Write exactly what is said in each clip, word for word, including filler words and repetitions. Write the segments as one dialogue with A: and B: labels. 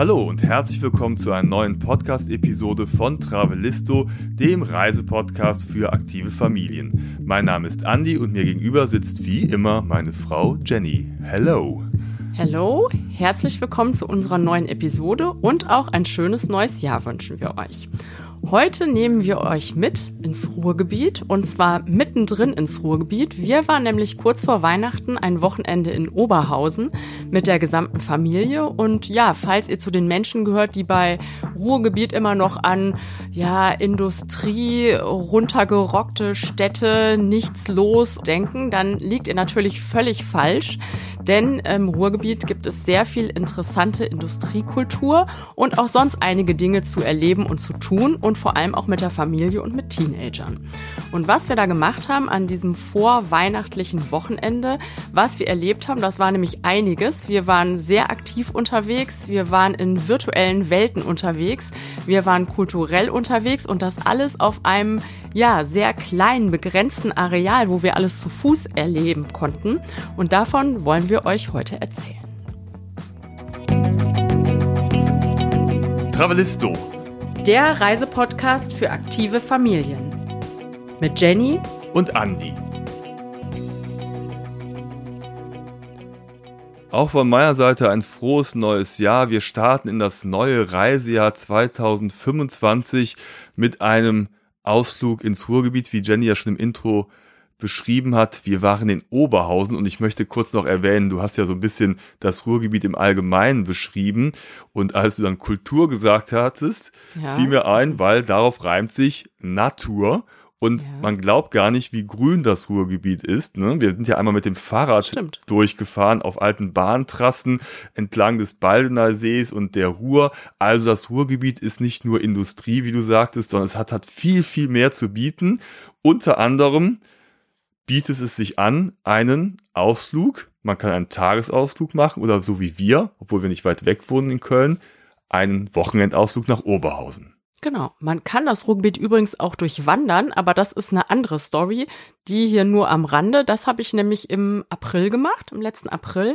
A: Hallo und herzlich willkommen zu einer neuen Podcast-Episode von Travelisto, dem Reisepodcast für aktive Familien. Mein Name ist Andi und mir gegenüber sitzt wie immer meine Frau Jenny. Hello!
B: Hallo, herzlich willkommen zu unserer neuen Episode und auch ein schönes neues Jahr wünschen wir euch. Heute nehmen wir euch mit ins Ruhrgebiet und zwar mittendrin ins Ruhrgebiet. Wir waren nämlich kurz vor Weihnachten ein Wochenende in Oberhausen mit der gesamten Familie und ja, falls ihr zu den Menschen gehört, die bei Ruhrgebiet immer noch an ja Industrie, runtergerockte Städte, nichts los denken, dann liegt ihr natürlich völlig falsch, denn im Ruhrgebiet gibt es sehr viel interessante Industriekultur und auch sonst einige Dinge zu erleben und zu tun und vor allem auch mit der Familie und mit Teenagern. Und was wir da gemacht haben an diesem vorweihnachtlichen Wochenende, was wir erlebt haben, das war nämlich einiges. Wir waren sehr aktiv unterwegs, wir waren in virtuellen Welten unterwegs, wir waren kulturell unterwegs und das alles auf einem ja sehr kleinen, begrenzten Areal, wo wir alles zu Fuß erleben konnten. Und davon wollen wir euch heute erzählen.
A: Travelisto,
B: der Reisepodcast für aktive Familien. Mit Jenny
A: und Andi. Auch von meiner Seite ein frohes neues Jahr. Wir starten in das neue Reisejahr zwanzig fünfundzwanzig mit einem Ausflug ins Ruhrgebiet, wie Jenny ja schon im Intro beschrieben hat. Wir waren in Oberhausen und ich möchte kurz noch erwähnen, du hast ja so ein bisschen das Ruhrgebiet im Allgemeinen beschrieben und als du dann Kultur gesagt hattest, ja. fiel mir ein, weil darauf reimt sich Natur und ja. man glaubt gar nicht, wie grün das Ruhrgebiet ist. Ne? Wir sind ja einmal mit dem Fahrrad Stimmt. durchgefahren auf alten Bahntrassen entlang des Baldener Sees und der Ruhr. Also das Ruhrgebiet ist nicht nur Industrie, wie du sagtest, sondern es hat, hat viel, viel mehr zu bieten. Unter anderem bietet es sich an, einen Ausflug, man kann einen Tagesausflug machen oder so wie wir, obwohl wir nicht weit weg wohnen in Köln, einen Wochenendausflug nach Oberhausen.
B: Genau, man kann das Ruhrgebiet übrigens auch durchwandern, aber das ist eine andere Story, die hier nur am Rande. Das habe ich nämlich im April gemacht, im letzten April.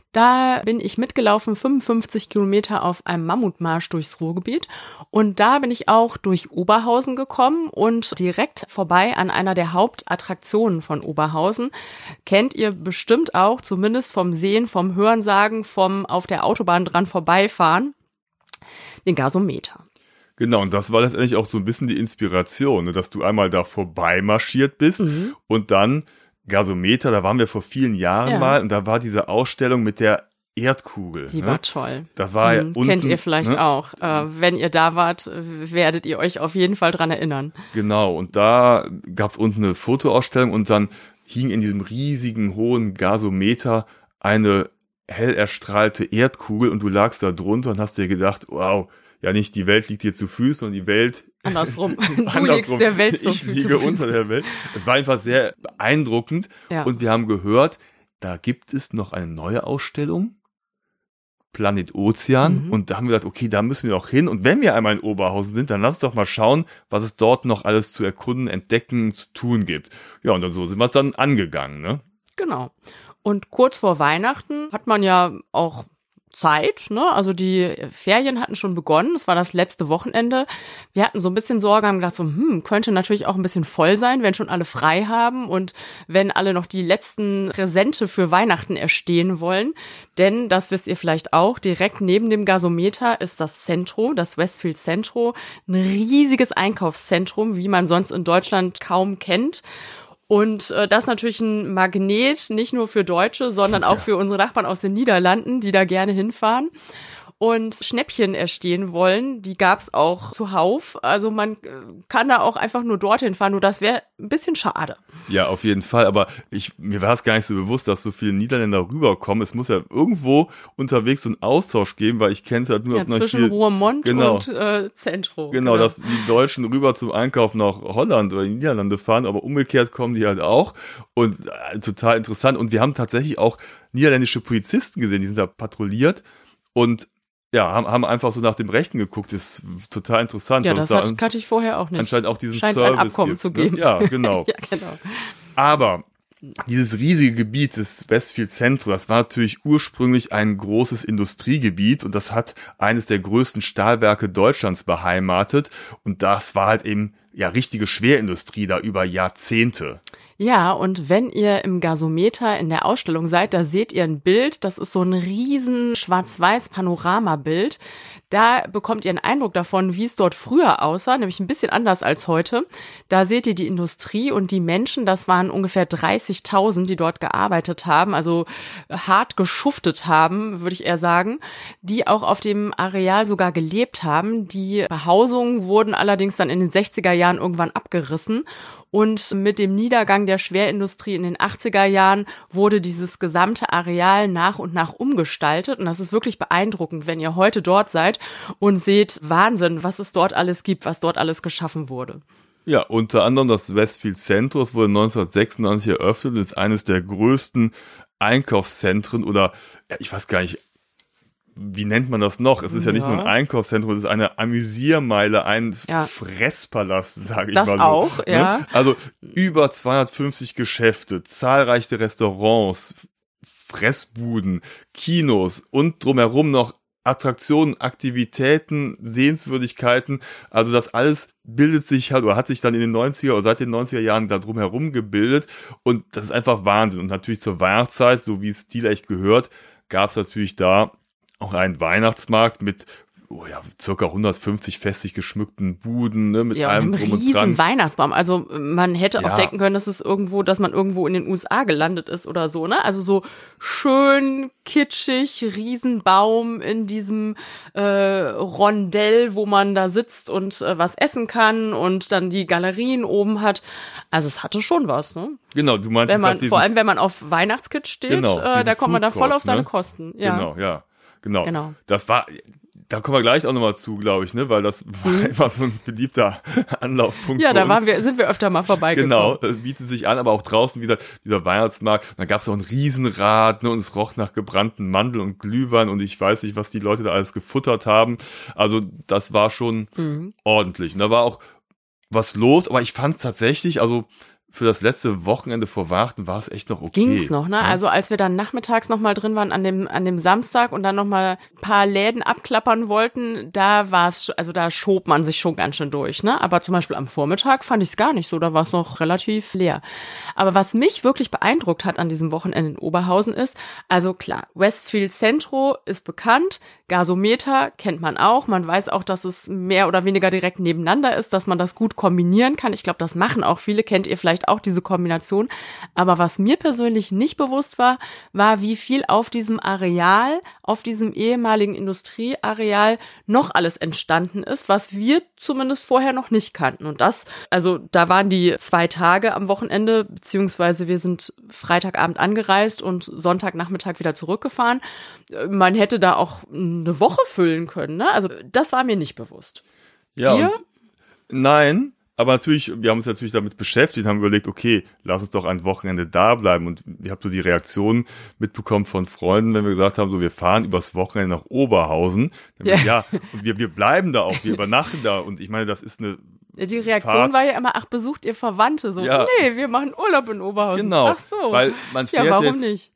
B: Da bin ich mitgelaufen, fünfundfünfzig Kilometer auf einem Mammutmarsch durchs Ruhrgebiet und da bin ich auch durch Oberhausen gekommen und direkt vorbei an einer der Hauptattraktionen von Oberhausen. Kennt ihr bestimmt auch, zumindest vom Sehen, vom Hörensagen, vom auf der Autobahn dran vorbeifahren, den Gasometer.
A: Genau, und das war letztendlich auch so ein bisschen die Inspiration, ne, dass du einmal da vorbei marschiert bist mhm. und dann Gasometer, da waren wir vor vielen Jahren ja. mal und da war diese Ausstellung mit der Erdkugel.
B: Die
A: ne?
B: war toll.
A: Das war ja
B: mhm,
A: unten,
B: kennt ihr vielleicht
A: ne?
B: auch. Äh, wenn ihr da wart, werdet ihr euch auf jeden Fall dran erinnern.
A: Genau, und da gab's unten eine Fotoausstellung und dann hing in diesem riesigen, hohen Gasometer eine hell erstrahlte Erdkugel und du lagst da drunter und hast dir gedacht, wow, ja nicht die Welt liegt dir zu Füßen und die Welt
B: andersrum. Du
A: andersrum.
B: liegst der Welt zu
A: Ich liege unter der Welt. Es war einfach sehr beeindruckend
B: ja.
A: und wir haben gehört, da gibt es noch eine neue Ausstellung, Planet Ozean mhm. und da haben wir gedacht, okay, da müssen wir auch hin und wenn wir einmal in Oberhausen sind, dann lass doch mal schauen, was es dort noch alles zu erkunden, entdecken, zu tun gibt. Ja, und dann so sind wir es dann angegangen, ne?
B: Genau. Und kurz vor Weihnachten hat man ja auch Zeit, ne? Also die Ferien hatten schon begonnen, es war das letzte Wochenende. Wir hatten so ein bisschen Sorge, haben gedacht so, hm, könnte natürlich auch ein bisschen voll sein, wenn schon alle frei haben und wenn alle noch die letzten Präsente für Weihnachten erstehen wollen. Denn, das wisst ihr vielleicht auch, direkt neben dem Gasometer ist das Centro, das Westfield Centro, ein riesiges Einkaufszentrum, wie man sonst in Deutschland kaum kennt. Und äh, das ist natürlich ein Magnet, nicht nur für Deutsche, sondern auch ja. für unsere Nachbarn aus den Niederlanden, die da gerne hinfahren und Schnäppchen erstehen wollen. Die gab's auch zuhauf. Also man kann da auch einfach nur dorthin fahren. Nur das wäre ein bisschen schade.
A: Ja, auf jeden Fall. Aber ich mir war es gar nicht so bewusst, dass so viele Niederländer rüberkommen. Es muss ja irgendwo unterwegs so einen Austausch geben, weil ich kenne es halt nur
B: ja,
A: aus
B: zwischen
A: viel,
B: Ruhrmond
A: genau,
B: und äh, Centro.
A: Genau, genau, dass die Deutschen rüber zum Einkauf nach Holland oder die Niederlande fahren, aber umgekehrt kommen die halt auch. Und äh, total interessant. Und wir haben tatsächlich auch niederländische Polizisten gesehen, die sind da patrouilliert und ja, haben, haben einfach so nach dem Rechten geguckt, das ist total interessant.
B: Ja, das
A: da
B: hat, kannte ich vorher auch nicht.
A: Anscheinend auch diesen
B: Scheint
A: Service
B: ein Abkommen
A: gibt,
B: zu
A: ne?
B: geben.
A: Ja, genau.
B: Ja, genau.
A: Aber Dieses riesige Gebiet des Westfield Centro, das war natürlich ursprünglich ein großes Industriegebiet und das hat eines der größten Stahlwerke Deutschlands beheimatet und das war halt eben ja richtige Schwerindustrie da über Jahrzehnte.
B: Ja, und wenn ihr im Gasometer in der Ausstellung seid, da seht ihr ein Bild, das ist so ein riesen schwarz-weiß Panoramabild. Da bekommt ihr einen Eindruck davon, wie es dort früher aussah, nämlich ein bisschen anders als heute. Da seht ihr die Industrie und die Menschen, das waren ungefähr dreißigtausend, die dort gearbeitet haben, also hart geschuftet haben, würde ich eher sagen, die auch auf dem Areal sogar gelebt haben. Die Behausungen wurden allerdings dann in den sechziger Jahren irgendwann abgerissen. Und mit dem Niedergang der Schwerindustrie in den achtziger Jahren wurde dieses gesamte Areal nach und nach umgestaltet. Und das ist wirklich beeindruckend, wenn ihr heute dort seid und seht, Wahnsinn, was es dort alles gibt, was dort alles geschaffen wurde.
A: Ja, unter anderem das Westfield Centro, das wurde neunzehnhundertsechsundneunzig eröffnet und ist eines der größten Einkaufszentren oder, ich weiß gar nicht, wie nennt man das noch? Es ist ja, ja nicht nur ein Einkaufszentrum, es ist eine Amüsiermeile, ein ja. Fresspalast, sage ich
B: das
A: mal so.
B: Das auch,
A: ne?
B: ja.
A: Also über zweihundertfünfzig Geschäfte, zahlreiche Restaurants, Fressbuden, Kinos und drumherum noch Attraktionen, Aktivitäten, Sehenswürdigkeiten. Also das alles bildet sich halt oder hat sich dann in den neunziger oder seit den neunziger Jahren da drumherum gebildet und das ist einfach Wahnsinn. Und natürlich zur Weihnachtszeit, so wie es stilecht gehört, gab es natürlich da auch einen Weihnachtsmarkt mit oh ja, circa hundertfünfzig festlich geschmückten Buden, ne, mit
B: ja,
A: allem drum und dran.
B: Riesen Weihnachtsbaum. Also man hätte
A: ja.
B: auch denken können, dass es irgendwo, dass man irgendwo in den U S A gelandet ist oder so, ne? Also so schön kitschig, Riesenbaum in diesem äh, Rondell, wo man da sitzt und äh, was essen kann und dann die Galerien oben hat. Also es hatte schon was, ne?
A: Genau, du meinst
B: wenn man, vor allem, wenn man auf Weihnachtskitsch steht,
A: genau,
B: äh, da kommt man da voll auf seine
A: ne?
B: Kosten. Ja.
A: Genau, ja. Genau.
B: genau.
A: Das war, da kommen wir gleich auch nochmal zu, glaube ich, ne, weil das war mhm. immer so ein beliebter Anlaufpunkt.
B: Ja,
A: für
B: da
A: uns.
B: waren wir, sind wir öfter mal vorbeigekommen.
A: Genau, das bietet sich an, aber auch draußen wieder dieser Weihnachtsmarkt. Und dann gab es auch ein Riesenrad, ne, und es roch nach gebrannten Mandeln und Glühwein und ich weiß nicht, was die Leute da alles gefuttert haben. Also das war schon mhm. ordentlich. Und da war auch was los, aber ich fand es tatsächlich, also für das letzte Wochenende vor Weihnachten war es echt noch okay.
B: Ging's noch, ne?
A: Ja.
B: Also als wir dann nachmittags noch mal drin waren an dem an dem Samstag und dann noch mal ein paar Läden abklappern wollten, da war es, also da schob man sich schon ganz schön durch, ne? Aber zum Beispiel am Vormittag fand ich es gar nicht so, da war es noch relativ leer. Aber was mich wirklich beeindruckt hat an diesem Wochenende in Oberhausen ist, also klar, Westfield Centro ist bekannt, Gasometer kennt man auch, man weiß auch, dass es mehr oder weniger direkt nebeneinander ist, dass man das gut kombinieren kann. Ich glaube, das machen auch viele, kennt ihr vielleicht auch diese Kombination. Aber was mir persönlich nicht bewusst war, war, wie viel auf diesem Areal, auf diesem ehemaligen Industrieareal noch alles entstanden ist, was wir zumindest vorher noch nicht kannten. Und das, also da waren die zwei Tage am Wochenende, beziehungsweise wir sind Freitagabend angereist und Sonntagnachmittag wieder zurückgefahren. Man hätte da auch eine Woche füllen können, ne? Also das war mir nicht bewusst.
A: Ja,
B: Dir?
A: Und nein. Aber natürlich, wir haben uns natürlich damit beschäftigt, haben überlegt, okay, lass uns doch ein Wochenende da bleiben. Und ich habe so die Reaktion mitbekommen von Freunden, wenn wir gesagt haben, so wir fahren übers Wochenende nach Oberhausen. Dann
B: Ja,
A: wir, ja und wir, wir bleiben da auch, wir übernachten da. Und ich meine, das ist eine
B: Die Reaktion
A: Fahrt.
B: war ja immer, ach, besucht ihr Verwandte? So,
A: Ja.
B: nee, wir machen Urlaub in Oberhausen.
A: Genau,
B: Ach so.
A: weil man fährt
B: ja, warum
A: jetzt
B: nicht?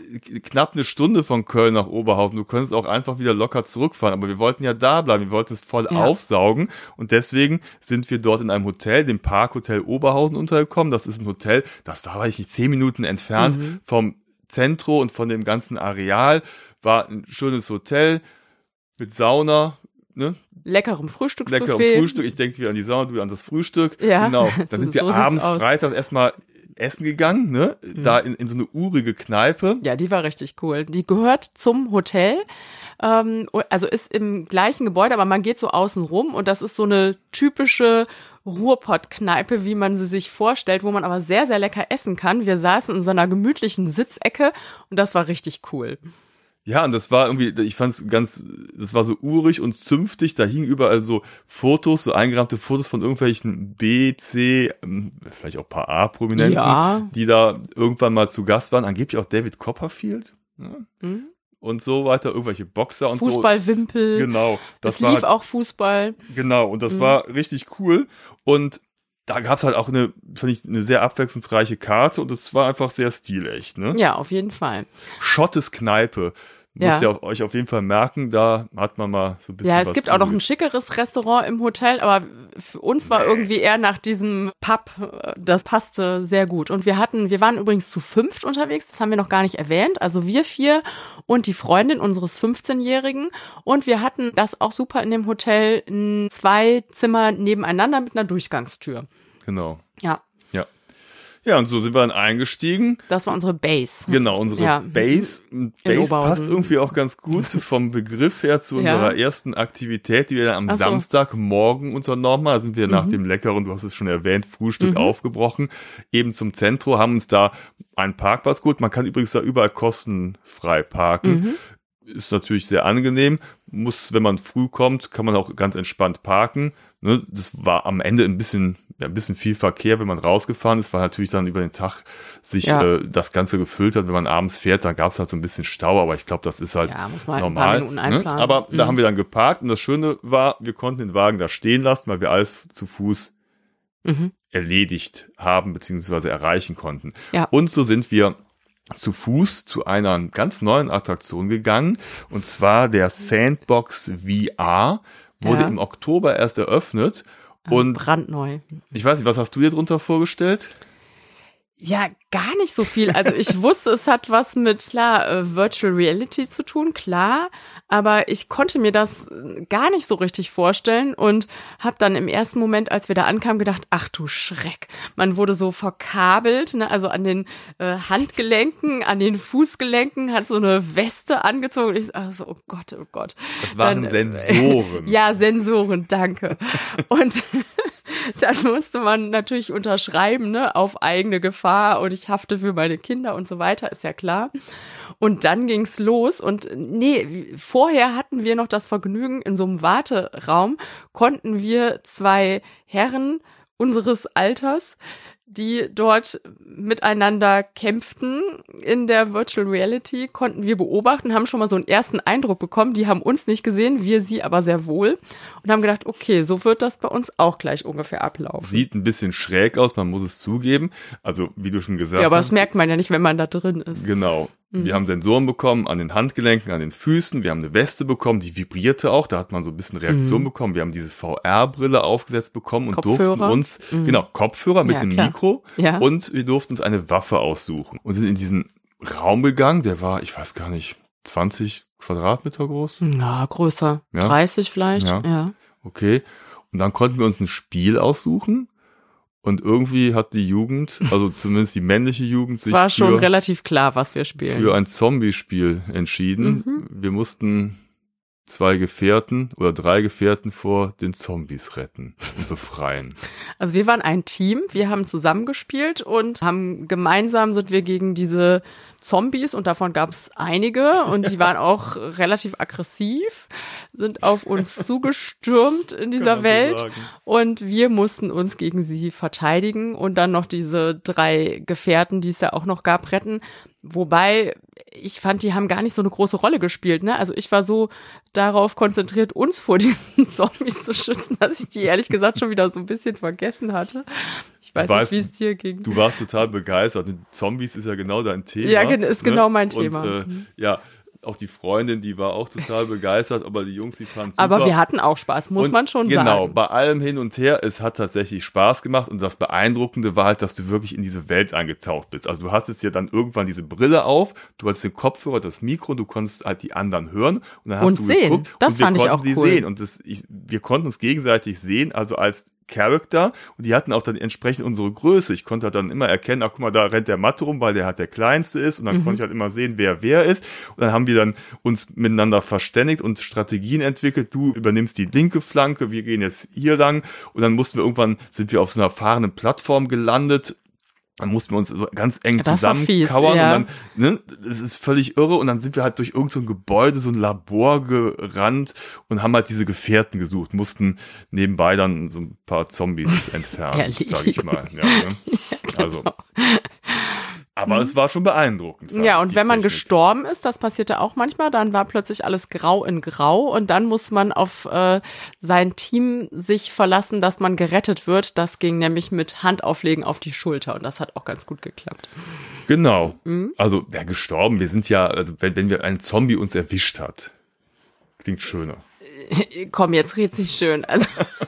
A: knapp eine Stunde von Köln nach Oberhausen. Du könntest auch einfach wieder locker zurückfahren. Aber wir wollten ja da bleiben. Wir wollten es voll
B: Ja.
A: aufsaugen. Und deswegen sind wir dort in einem Hotel, dem Parkhotel Oberhausen, untergekommen. Das ist ein Hotel, das war, weiß ich nicht, zehn Minuten entfernt
B: Mhm.
A: vom Zentro und von dem ganzen Areal. War ein schönes Hotel mit Sauna, ne?
B: Leckerem Frühstücksbuffet.
A: Leckerem Frühstück. Ich denke wieder an die Sauna, du an das Frühstück.
B: Ja.
A: Genau. Dann sind wir
B: So sieht's
A: abends,
B: aus.
A: Freitag erstmal essen gegangen, ne?
B: Mhm.
A: Da in, in so eine urige Kneipe.
B: Ja, die war richtig cool. Die gehört zum Hotel, ähm, also ist im gleichen Gebäude, aber man geht so außen rum und das ist so eine typische Ruhrpott-Kneipe, wie man sie sich vorstellt, wo man aber sehr, sehr lecker essen kann. Wir saßen in so einer gemütlichen Sitzecke und das war richtig cool.
A: Ja, und das war irgendwie, ich fand's ganz, das war so urig und zünftig, da hingen überall so Fotos, so eingerahmte Fotos von irgendwelchen B, C, vielleicht auch ein paar A-Prominenten,
B: Ja.
A: die da irgendwann mal zu Gast waren, angeblich auch David Copperfield, ne?
B: Mhm.
A: Und so weiter, irgendwelche Boxer und
B: Fußballwimpel.
A: so. Genau. Das
B: es
A: war
B: lief auch Fußball.
A: Genau, und das
B: Mhm.
A: war richtig cool und da gab's halt auch eine, fand ich, eine sehr abwechslungsreiche Karte und es war einfach sehr stilecht, ne?
B: Ja, auf jeden Fall.
A: Schottes Kneipe. Müsst
B: Ja.
A: ihr euch auf jeden Fall merken, da hat man mal so ein bisschen
B: Ja, es
A: was
B: gibt auch noch ein
A: Ruhiges.
B: schickeres Restaurant im Hotel, aber für uns war irgendwie eher nach diesem Pub, das passte sehr gut. Und wir hatten, wir waren übrigens zu fünft unterwegs, das haben wir noch gar nicht erwähnt, also wir vier und die Freundin unseres fünfzehnjährigen. Und wir hatten das auch super in dem Hotel, in zwei Zimmer nebeneinander mit einer Durchgangstür.
A: Genau.
B: Ja,
A: Ja. Ja, und so sind wir dann eingestiegen.
B: das war unsere Base.
A: Genau, unsere
B: Ja.
A: Base. Base
B: Oberhausen.
A: passt irgendwie auch ganz gut vom Begriff her zu
B: Ja.
A: unserer ersten Aktivität, die wir dann am
B: Ach so.
A: Samstagmorgen unternommen haben. Da sind wir nach
B: Mhm.
A: dem leckeren, du hast es schon erwähnt, Frühstück
B: Mhm.
A: aufgebrochen, eben zum Zentrum, haben uns da einen Parkplatz geholt. Man kann übrigens da überall kostenfrei parken.
B: Mhm.
A: Ist natürlich sehr angenehm. Muss, wenn man früh kommt, kann man auch ganz entspannt parken. Ne, das war am Ende ein bisschen, ja, ein bisschen viel Verkehr, wenn man rausgefahren ist, weil natürlich dann über den Tag sich
B: Ja.
A: äh, das Ganze gefüllt hat. Wenn man abends fährt, dann gab es halt so ein bisschen Stau, aber ich glaube, das ist halt
B: Ja, muss man halt ein paar
A: normal.
B: Minuten
A: Ne?
B: einplanen.
A: Aber da
B: Mhm.
A: haben wir dann geparkt und das Schöne war, wir konnten den Wagen da stehen lassen, weil wir alles zu Fuß
B: Mhm.
A: erledigt haben bzw. erreichen konnten.
B: Ja.
A: Und so sind wir zu Fuß zu einer ganz neuen Attraktion gegangen, und zwar der Sandbox V R, wurde
B: Ja.
A: im Oktober erst eröffnet.
B: Und
A: Und
B: brandneu.
A: ich weiß nicht, was hast du dir drunter vorgestellt?
B: Ja, gar nicht so viel. Also ich wusste, es hat was mit, klar, äh, Virtual Reality zu tun, klar, aber ich konnte mir das äh, gar nicht so richtig vorstellen und habe dann im ersten Moment, als wir da ankamen, gedacht, ach du Schreck, man wurde so verkabelt, ne? Also an den äh, Handgelenken, an den Fußgelenken, hat so eine Weste angezogen und ich also, oh Gott, oh Gott.
A: Das waren
B: Dann,
A: Sensoren.
B: Ja, Sensoren, danke. Und dann musste man natürlich unterschreiben, ne, auf eigene Gefahr und ich hafte für meine Kinder und so weiter, ist ja klar. Und dann ging's los und nee, vorher hatten wir noch das Vergnügen, in so einem Warteraum konnten wir zwei Herren unseres Alters, die dort miteinander kämpften in der Virtual Reality, konnten wir beobachten, haben schon mal so einen ersten Eindruck bekommen. Die haben uns nicht gesehen, wir sie aber sehr wohl und haben gedacht, okay, so wird das bei uns auch gleich ungefähr ablaufen.
A: Sieht ein bisschen schräg aus, man muss es zugeben. Also, wie du schon gesagt
B: Ja, aber
A: hast.
B: das merkt man ja nicht, wenn man da drin ist.
A: Genau. Wir haben Sensoren bekommen an den Handgelenken, an den Füßen. Wir haben eine Weste bekommen, die vibrierte auch. Da hat man so ein bisschen Reaktion
B: Mhm.
A: bekommen. Wir haben diese V R-Brille aufgesetzt bekommen und
B: Kopfhörer.
A: durften uns,
B: Mhm.
A: genau, Kopfhörer mit
B: Ja,
A: einem
B: klar.
A: Mikro.
B: Ja.
A: Und wir durften uns eine Waffe aussuchen. Und sind in diesen Raum gegangen. Der war, ich weiß gar nicht, zwanzig Quadratmeter groß.
B: Na, größer.
A: Ja.
B: dreißig vielleicht.
A: Ja.
B: Ja.
A: Okay. Und dann konnten wir uns ein Spiel aussuchen. Und irgendwie hat die Jugend, also zumindest die männliche Jugend, sich
B: War schon
A: für,
B: relativ klar, was wir spielen.
A: für ein Zombie-Spiel entschieden.
B: Mhm.
A: Wir mussten zwei Gefährten oder drei Gefährten vor den Zombies retten und befreien.
B: Also wir waren ein Team, wir haben zusammengespielt und haben gemeinsam sind wir gegen diese Zombies und davon gab es einige und die waren auch relativ aggressiv, sind auf uns zugestürmt in dieser
A: Kann man so
B: Welt
A: sagen.
B: und wir mussten uns gegen sie verteidigen und dann noch diese drei Gefährten, die es ja auch noch gab, retten. Wobei ich fand, die haben gar nicht so eine große Rolle gespielt, ne? Also ich war so darauf konzentriert, uns vor diesen Zombies zu schützen, dass ich die ehrlich gesagt schon wieder so ein bisschen vergessen hatte. Ich weiß,
A: Ich weiß,
B: nicht, wie es dir ging.
A: Du warst total begeistert. Zombies ist ja genau dein Thema.
B: Ja, gen- ist genau mein
A: Und,
B: Thema.
A: Äh, ja, auch die Freundin, die war auch total begeistert, aber die Jungs, die fanden es super.
B: Aber wir hatten auch Spaß, muss
A: Und
B: man schon
A: genau,
B: sagen.
A: Genau, bei allem hin und her, es hat tatsächlich Spaß gemacht und das Beeindruckende war halt, dass du wirklich in diese Welt eingetaucht bist. Also du hattest ja dann irgendwann diese Brille auf, du hattest den Kopfhörer, das Mikro, du konntest halt die anderen hören und dann hast
B: Und
A: du
B: sehen.
A: geguckt
B: Das
A: und wir
B: fand ich
A: konnten
B: auch
A: sie
B: cool.
A: sehen und das, ich, wir konnten uns gegenseitig sehen, also als Charakter und die hatten auch dann entsprechend unsere Größe. Ich konnte halt dann immer erkennen, ach guck mal, da rennt der Mathe rum, weil der halt der Kleinste ist und dann
B: Mhm.
A: konnte ich halt immer sehen, wer wer ist und dann haben wir dann uns miteinander verständigt und Strategien entwickelt. Du übernimmst die linke Flanke, wir gehen jetzt hier lang und dann mussten wir irgendwann, sind wir auf so einer fahrenden Plattform gelandet. Dann mussten wir uns so ganz eng
B: Das war fies,
A: zusammenkauern
B: ja.
A: und dann, ne, das ist völlig irre und dann sind wir halt durch irgend so ein Gebäude, so ein Labor gerannt und haben halt diese Gefährten gesucht, mussten nebenbei dann so ein paar Zombies entfernen,
B: Erledigen.
A: sag ich mal. Ja, ne? Also Aber mhm. es war schon beeindruckend.
B: Ja, und wenn man Technik. gestorben ist, das passierte auch manchmal, dann war plötzlich alles grau in grau und dann muss man auf äh, sein Team sich verlassen, dass man gerettet wird. Das ging nämlich mit Handauflegen auf die Schulter und das hat auch ganz gut geklappt.
A: Genau. Mhm. Also, wer gestorben, wir sind ja, also wenn, wenn wir ein Zombie uns erwischt hat, klingt schöner.
B: Komm, jetzt red's nicht schön. Also,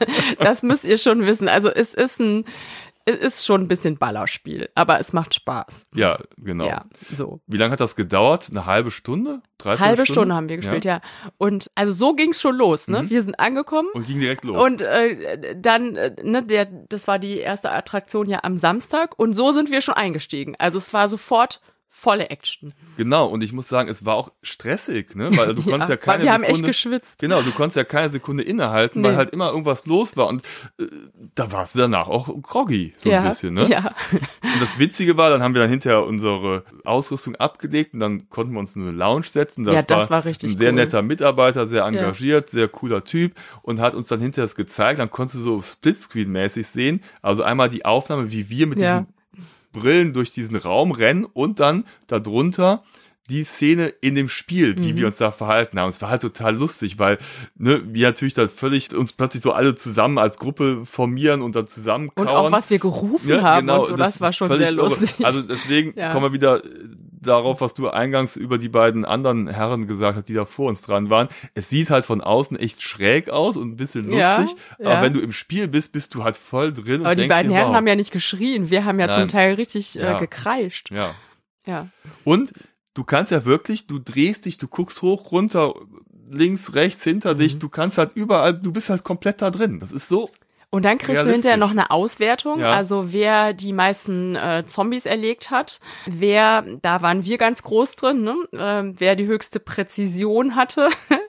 B: das müsst ihr schon wissen. Also, es ist ein Es ist schon ein bisschen Ballerspiel, aber es macht Spaß.
A: Ja, genau.
B: Ja, so.
A: Wie lange hat das gedauert? Eine halbe Stunde? Dreiviertel
B: Halbe
A: Stunde?
B: Stunde haben wir gespielt, ja. ja. Und also so ging's schon los, ne? Mhm. Wir sind angekommen.
A: Und ging direkt los.
B: Und äh, dann, äh, ne, der, das war die erste Attraktion ja am Samstag. Und so sind wir schon eingestiegen. Also es war sofort volle Action.
A: Genau, und ich muss sagen, es war auch stressig, ne? Weil du
B: ja,
A: konntest ja keine
B: weil wir
A: Sekunde,
B: haben echt geschwitzt.
A: Genau, du konntest ja keine Sekunde innehalten, nee. weil halt immer irgendwas los war und äh, da warst du danach auch groggy, so
B: ja,
A: ein bisschen, ne?
B: Ja.
A: Und das Witzige war, dann haben wir dann hinterher unsere Ausrüstung abgelegt und dann konnten wir uns in eine Lounge setzen. Das,
B: ja, das
A: war,
B: war richtig
A: ein sehr
B: cool.
A: netter Mitarbeiter, sehr engagiert,
B: ja.
A: sehr cooler Typ und hat uns dann hinterher das gezeigt. Dann konntest du so Splitscreen-mäßig sehen, also einmal die Aufnahme, wie wir mit
B: ja.
A: diesen Brillen durch diesen Raum rennen und dann darunter die Szene in dem Spiel, wie mhm. wir uns da verhalten haben. Es war halt total lustig, weil ne, wir natürlich dann völlig uns plötzlich so alle zusammen als Gruppe formieren und dann zusammenkauern.
B: Und auch was wir gerufen
A: ja,
B: haben
A: genau,
B: und so, das, das war schon sehr lustig.
A: Irre. Also deswegen ja. kommen wir wieder darauf, was du eingangs über die beiden anderen Herren gesagt hast, die da vor uns dran waren. Es sieht halt von außen echt schräg aus und ein bisschen lustig,
B: ja,
A: aber
B: ja.
A: wenn du im Spiel bist, bist du halt voll drin.
B: Aber
A: und
B: die
A: denkst
B: beiden
A: dir,
B: Herren
A: wow.
B: haben ja nicht geschrien, wir haben ja
A: Nein.
B: zum Teil richtig
A: ja.
B: äh, gekreischt.
A: Ja.
B: ja.
A: Und du kannst ja wirklich, du drehst dich, du guckst hoch, runter, links, rechts, hinter mhm. dich, du kannst halt überall, du bist halt komplett da drin. Das ist so
B: Und dann kriegst du hinterher noch eine Auswertung,
A: ja.
B: also wer die meisten äh, Zombies erlegt hat, wer, da waren wir ganz groß drin, ne? äh, wer die höchste Präzision hatte,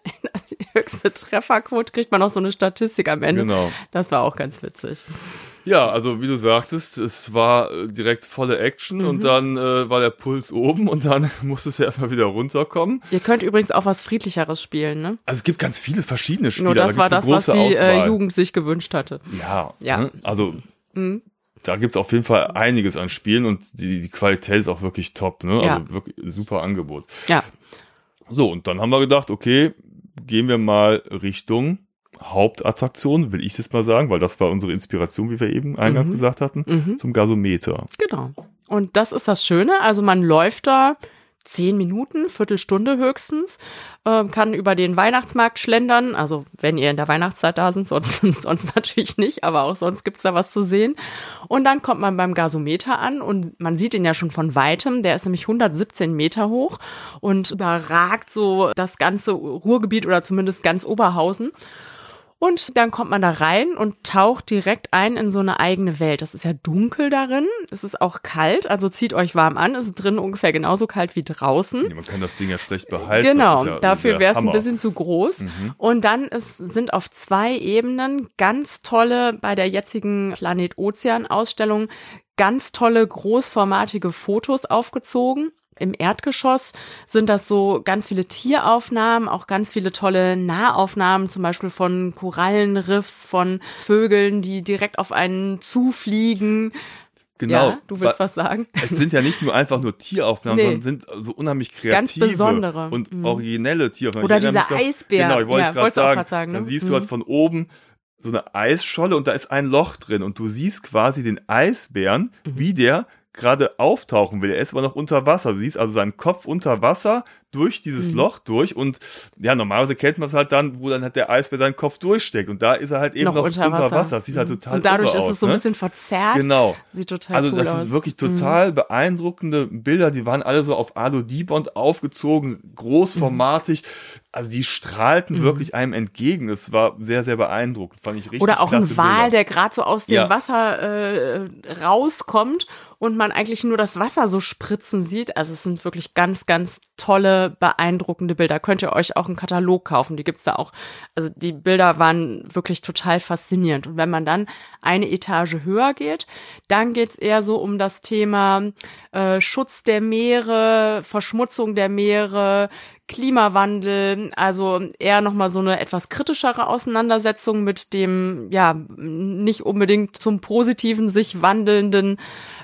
B: die höchste Trefferquote, kriegt man noch so eine Statistik am Ende.
A: Genau.
B: Das war auch ganz witzig.
A: Ja, also wie du sagtest, es war direkt volle Action mhm. und dann äh, war der Puls oben und dann musstest du erstmal wieder runterkommen.
B: Ihr könnt übrigens auch was Friedlicheres spielen, ne?
A: Also es gibt ganz viele verschiedene Spiele.
B: Nur das
A: da
B: war das, was die äh, Jugend sich gewünscht hatte.
A: Ja,
B: ja.
A: Ne? Also
B: mhm.
A: da gibt's auf jeden Fall einiges an Spielen und die, die Qualität ist auch wirklich top, ne?
B: Ja.
A: Also wirklich super Angebot.
B: Ja.
A: So, und dann haben wir gedacht, okay, gehen wir mal Richtung Hauptattraktion, will ich jetzt mal sagen, weil das war unsere Inspiration, wie wir eben eingangs
B: mhm.
A: gesagt hatten,
B: mhm.
A: zum Gasometer.
B: Genau. Und das ist das Schöne, also man läuft da zehn Minuten, Viertelstunde höchstens, äh, kann über den Weihnachtsmarkt schlendern, also wenn ihr in der Weihnachtszeit da sind, sonst, sonst natürlich nicht, aber auch sonst gibt's da was zu sehen. Und dann kommt man beim Gasometer an und man sieht ihn ja schon von Weitem, der ist nämlich hundertsiebzehn Meter hoch und überragt so das ganze Ruhrgebiet oder zumindest ganz Oberhausen. Und dann kommt man da rein und taucht direkt ein in so eine eigene Welt. Das ist ja dunkel darin, es ist auch kalt, also zieht euch warm an, es ist drinnen ungefähr genauso kalt wie draußen.
A: Ja, man kann das Ding ja schlecht behalten.
B: Genau,
A: ja
B: dafür wäre es ein
A: Hammer.
B: bisschen zu groß. Mhm. Und dann ist, sind auf zwei Ebenen ganz tolle, bei der jetzigen Planet Ozean Ausstellung, ganz tolle großformatige Fotos aufgezogen. Im Erdgeschoss sind das so ganz viele Tieraufnahmen, auch ganz viele tolle Nahaufnahmen, zum Beispiel von Korallenriffs, von Vögeln, die direkt auf einen zufliegen.
A: Genau.
B: Ja, du willst was sagen?
A: Es sind ja nicht nur einfach nur Tieraufnahmen,
B: nee.
A: sondern sind so unheimlich kreative
B: ganz besondere.
A: und
B: mhm.
A: originelle Tieraufnahmen.
B: Oder dieser Eisbär.
A: Genau, ich wollte
B: ja,
A: gerade sagen.
B: sagen. Ne?
A: Dann siehst
B: mhm.
A: du halt von oben so eine Eisscholle und da ist ein Loch drin und du siehst quasi den Eisbären, mhm. wie der gerade auftauchen will. Er ist aber noch unter Wasser. Du siehst also seinen Kopf unter Wasser durch dieses mhm. Loch durch und ja, normalerweise kennt man es halt dann, wo dann halt der Eisbär seinen Kopf durchsteckt und da ist er halt eben noch, noch unter, unter Wasser. Wasser. Das sieht halt total
B: und dadurch ist
A: aus,
B: es so ein
A: ne?
B: bisschen verzerrt.
A: Genau.
B: Sieht total
A: also
B: cool
A: das
B: aus.
A: sind wirklich total mhm. beeindruckende Bilder, die waren alle so auf Alu-Dibond aufgezogen, großformatig. Mhm. Also die strahlten mhm. wirklich einem entgegen. Es war sehr, sehr beeindruckend. Fand ich richtig
B: Oder auch
A: klasse
B: ein Wal,
A: Bilder.
B: der gerade so aus dem
A: ja.
B: Wasser äh, rauskommt und man eigentlich nur das Wasser so spritzen sieht. Also es sind wirklich ganz, ganz tolle, beeindruckende Bilder. Könnt ihr euch auch einen Katalog kaufen, die gibt's da auch. Also die Bilder waren wirklich total faszinierend. Und wenn man dann eine Etage höher geht, dann geht's eher so um das Thema äh, Schutz der Meere, Verschmutzung der Meere, Klimawandel, also eher nochmal so eine etwas kritischere Auseinandersetzung mit dem, ja, nicht unbedingt zum Positiven sich wandelnden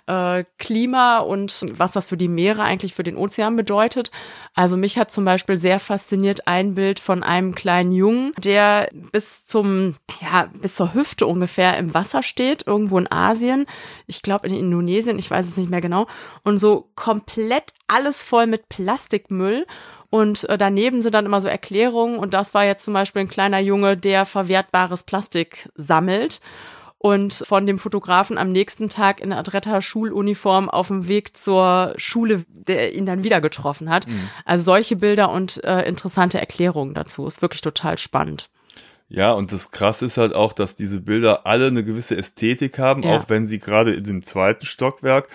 B: äh, Klima und was das für die Meere eigentlich für den Ozean bedeutet. Also mich hat zum Beispiel sehr fasziniert ein Bild von einem kleinen Jungen, der bis zum, ja, bis zur Hüfte ungefähr im Wasser steht, irgendwo in Asien. Ich glaube in Indonesien, ich weiß es nicht mehr genau. Und so komplett alles voll mit Plastikmüll. Und äh, daneben sind dann immer so Erklärungen. Und das war jetzt zum Beispiel ein kleiner Junge, der verwertbares Plastik sammelt. Und von dem Fotografen am nächsten Tag in adretter Schuluniform auf dem Weg zur Schule, der ihn dann wieder getroffen hat. Mhm. Also solche Bilder und äh, interessante Erklärungen dazu. Ist wirklich total spannend.
A: Ja, und das Krasse ist halt auch, dass diese Bilder alle eine gewisse Ästhetik haben, ja. auch wenn sie gerade in dem zweiten Stockwerk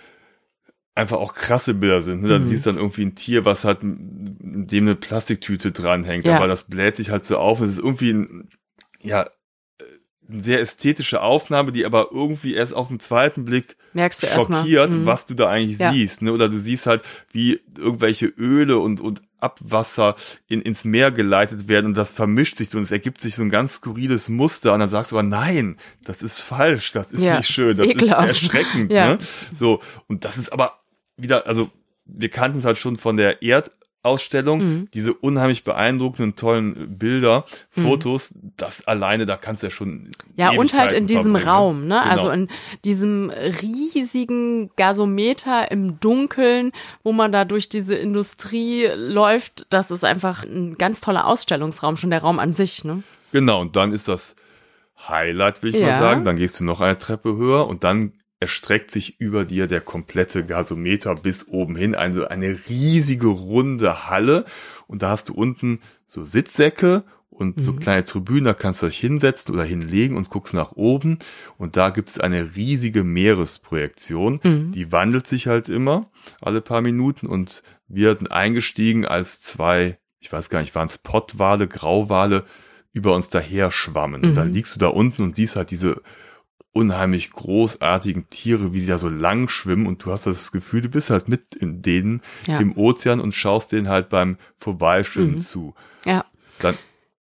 A: einfach auch krasse Bilder sind. Ne? Dann mhm. siehst du dann irgendwie ein Tier, was halt dem eine Plastiktüte dranhängt, ja. aber das bläht sich halt so auf. Es ist irgendwie ein, ja, eine sehr ästhetische Aufnahme, die aber irgendwie erst auf den zweiten Blick schockiert, mhm. was du da eigentlich ja. siehst. Ne? Oder du siehst halt, wie irgendwelche Öle und, und Abwasser in, ins Meer geleitet werden und das vermischt sich und es ergibt sich so ein ganz skurriles Muster und dann sagst du aber, nein, das ist falsch, das ist ja, nicht schön, das ekelhaft. Ist erschreckend. Ja. Ne? So, und das ist aber wieder, also wir kannten es halt schon von der Erdausstellung, mhm. diese unheimlich beeindruckenden, tollen Bilder, Fotos, mhm. das alleine, da kannst du ja schon
B: ja, und halt in diesem Raum, ne, genau. also in diesem riesigen Gasometer im Dunkeln, wo man da durch diese Industrie läuft, das ist einfach ein ganz toller Ausstellungsraum, schon der Raum an sich, ne.
A: Genau, und dann ist das Highlight, will ich ja. mal sagen, dann gehst du noch eine Treppe höher und dann erstreckt sich über dir der komplette Gasometer bis oben hin, also eine riesige runde Halle und da hast du unten so Sitzsäcke und mhm. so kleine Tribünen, da kannst du dich hinsetzen oder hinlegen und guckst nach oben und da gibt es eine riesige Meeresprojektion, mhm. die wandelt sich halt immer alle paar Minuten und wir sind eingestiegen als zwei, ich weiß gar nicht, waren es Pottwale, Grauwale, über uns daher schwammen mhm. und dann liegst du da unten und siehst halt diese unheimlich großartigen Tiere, wie sie da so lang schwimmen und du hast das Gefühl, du bist halt mit in denen ja. im Ozean und schaust denen halt beim Vorbeischwimmen mhm. zu.
B: Ja.
A: Dann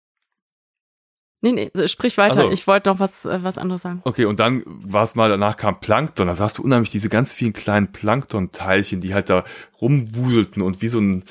B: Nee, nee, sprich weiter. So. Ich wollte noch was äh, was anderes sagen.
A: Okay, und dann war es mal, danach kam Plankton, da sahst du unheimlich diese ganz vielen kleinen Plankton-Teilchen, die halt da rumwuselten und wie so ein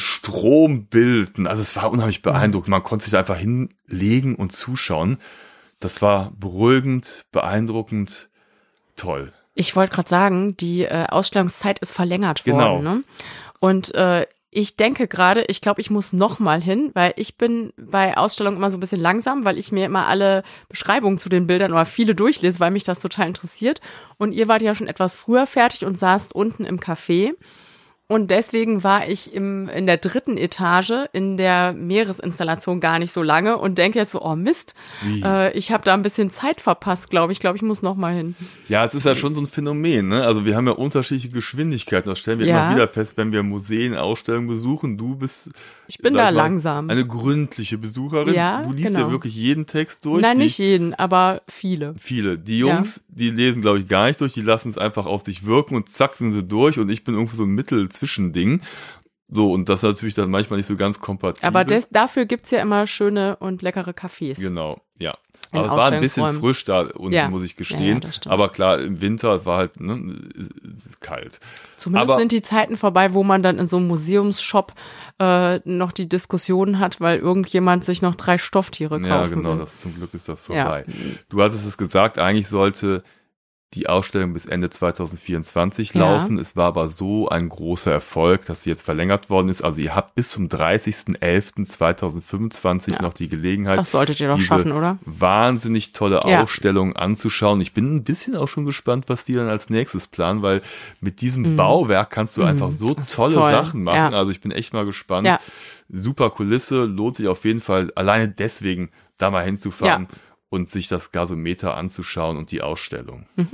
A: Strom bildeten. Also es war unheimlich beeindruckend. Man konnte sich da einfach hinlegen und zuschauen. Das war beruhigend, beeindruckend, toll.
B: Ich wollte gerade sagen, die äh, Ausstellungszeit ist verlängert
A: genau.
B: worden. Ne? Und äh, ich denke gerade, ich glaube, ich muss noch mal hin, weil ich bin bei Ausstellungen immer so ein bisschen langsam, weil ich mir immer alle Beschreibungen zu den Bildern oder viele durchlese, weil mich das total interessiert. Und ihr wart ja schon etwas früher fertig und saßt unten im Café. Und deswegen war ich im in der dritten Etage in der Meeresinstallation gar nicht so lange und denke jetzt so, oh Mist, äh, ich habe da ein bisschen Zeit verpasst, glaube ich. Ich glaube, ich muss noch mal hin.
A: Ja, es ist ja schon so ein Phänomen, ne? Also wir haben ja unterschiedliche Geschwindigkeiten. Das stellen wir ja. immer wieder fest, wenn wir Museen, Ausstellungen besuchen. Du bist
B: Ich bin da langsam.
A: Eine gründliche Besucherin.
B: Ja,
A: du liest
B: genau.
A: ja wirklich jeden Text durch.
B: Nein,
A: die,
B: nicht jeden, aber viele.
A: Viele. Die Jungs, ja. die lesen, glaube ich, gar nicht durch. Die lassen es einfach auf sich wirken und zack sind sie durch. Und ich bin irgendwie so ein Mittelzwischending. So, und das ist natürlich dann manchmal nicht so ganz kompatibel.
B: Aber des, dafür gibt's ja immer schöne und leckere Cafés.
A: Genau, ja. Aber es war ein bisschen frisch da unten, ja. muss ich gestehen. Ja, ja, aber klar, im Winter, es war halt ne, es ist kalt.
B: Zumindest aber, sind die Zeiten vorbei, wo man dann in so einem Museumsshop äh, noch die Diskussion hat, weil irgendjemand sich noch drei Stofftiere kaufen will.
A: Ja, genau, das, zum Glück ist das vorbei. Ja. Du hattest es gesagt, eigentlich sollte die Ausstellung bis Ende zwanzig vierundzwanzig ja. laufen. Es war aber so ein großer Erfolg, dass sie jetzt verlängert worden ist. Also ihr habt bis zum dreißigsten elften zweitausendfünfundzwanzig ja. noch die Gelegenheit,
B: das solltet ihr doch
A: diese
B: schaffen, oder?
A: wahnsinnig tolle
B: ja.
A: Ausstellung anzuschauen. Ich bin ein bisschen auch schon gespannt, was die dann als nächstes planen, weil mit diesem mhm. Bauwerk kannst du mhm. einfach so tolle toll. Sachen machen. Ja. Also ich bin echt mal gespannt. Ja. Super Kulisse, lohnt sich auf jeden Fall alleine deswegen da mal hinzufahren. Ja. Und sich das Gasometer anzuschauen und die Ausstellung.
B: Mhm.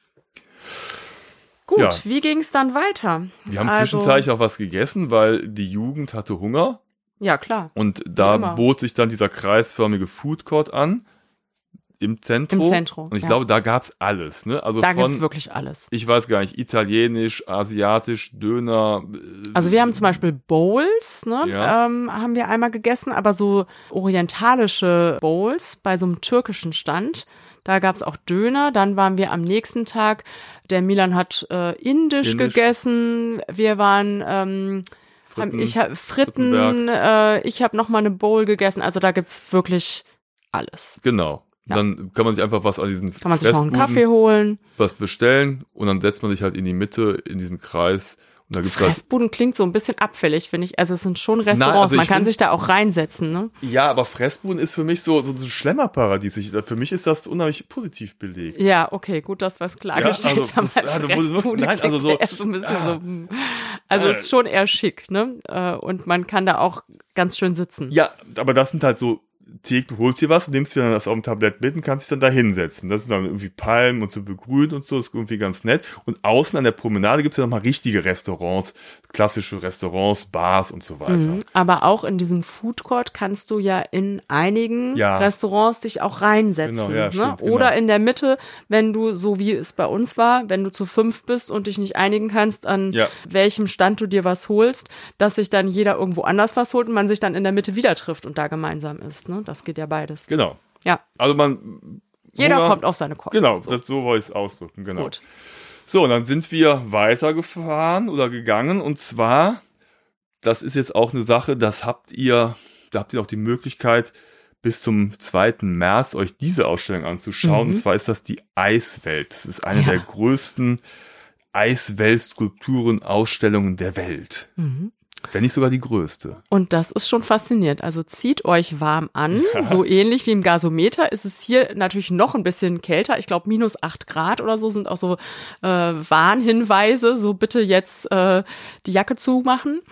B: Gut, ja. Wie ging es dann weiter?
A: Wir haben also, zwischenzeitlich auch was gegessen, weil die Jugend hatte Hunger.
B: Ja, klar.
A: Und da bot sich dann dieser kreisförmige Food Court an. Im Zentrum.
B: Im Zentrum.
A: Und ich
B: ja.
A: glaube, da gab's alles, ne? Also
B: da
A: von,
B: gibt's wirklich alles.
A: Ich weiß gar nicht, italienisch, asiatisch, Döner.
B: Also wir haben zum Beispiel Bowls, ne?
A: Ja.
B: Ähm, haben wir einmal gegessen, aber so orientalische Bowls bei so einem türkischen Stand. Da gab's auch Döner. Dann waren wir am nächsten Tag, der Milan hat äh, Indisch, Indisch gegessen. Wir waren, ähm, Fritten, haben, ich habe Fritten, äh, ich habe nochmal eine Bowl gegessen. Also da gibt's wirklich alles.
A: Genau. Ja. Dann kann man sich einfach was an diesen
B: Kann man sich noch einen Kaffee holen.
A: Was bestellen und dann setzt man sich halt in die Mitte, in diesen Kreis. Und da gibt's
B: Fressbuden halt klingt so ein bisschen abfällig, finde ich. Also es sind schon Restaurants, Na, also man kann find, sich da auch reinsetzen, ne?
A: Ja, aber Fressbuden ist für mich so, so ein Schlemmerparadies. Ich, für mich ist das unheimlich positiv belegt.
B: Ja, okay, gut, dass wir es klargestellt ja, also, haben. Also, Fressbuden nein, also so, so ein bisschen ah, so. Also es äh, ist schon eher schick, ne? Und man kann da auch ganz schön sitzen.
A: Ja, aber das sind halt so du holst dir was und nimmst dir dann das auf dem Tablett mit und kannst dich dann da hinsetzen. Das sind dann irgendwie Palmen und so begrünt und so, das ist irgendwie ganz nett. Und außen an der Promenade gibt's ja nochmal richtige Restaurants, klassische Restaurants, Bars und so weiter. Mhm,
B: aber auch in diesem Food Court kannst du ja in einigen ja. Restaurants dich auch reinsetzen. Genau, ja, ne? Stimmt, Oder genau. in der Mitte, wenn du, so wie es bei uns war, wenn du zu fünf bist und dich nicht einigen kannst, an ja. welchem Stand du dir was holst, dass sich dann jeder irgendwo anders was holt und man sich dann in der Mitte wieder trifft und da gemeinsam ist, ne? Das geht ja beides.
A: Genau.
B: Ja.
A: Also man.
B: Jeder Hunger, kommt auf seine Kosten.
A: Genau,
B: so,
A: das, so wollte ich es ausdrücken, genau.
B: Gut.
A: So, und dann sind wir weitergefahren oder gegangen und zwar, das ist jetzt auch eine Sache, das habt ihr, da habt ihr auch die Möglichkeit, bis zum zweiten März euch diese Ausstellung anzuschauen. Mhm. Und zwar ist das die Eiswelt. Das ist eine ja. der größten Eiswelt-Skulpturen-Ausstellungen der Welt. Mhm. Wenn nicht sogar die größte.
B: Und das ist schon faszinierend. Also zieht euch warm an. Ja. So ähnlich wie im Gasometer ist es hier natürlich noch ein bisschen kälter. Ich glaube, minus acht Grad oder so sind auch so äh, Warnhinweise. So bitte jetzt äh, die Jacke zumachen.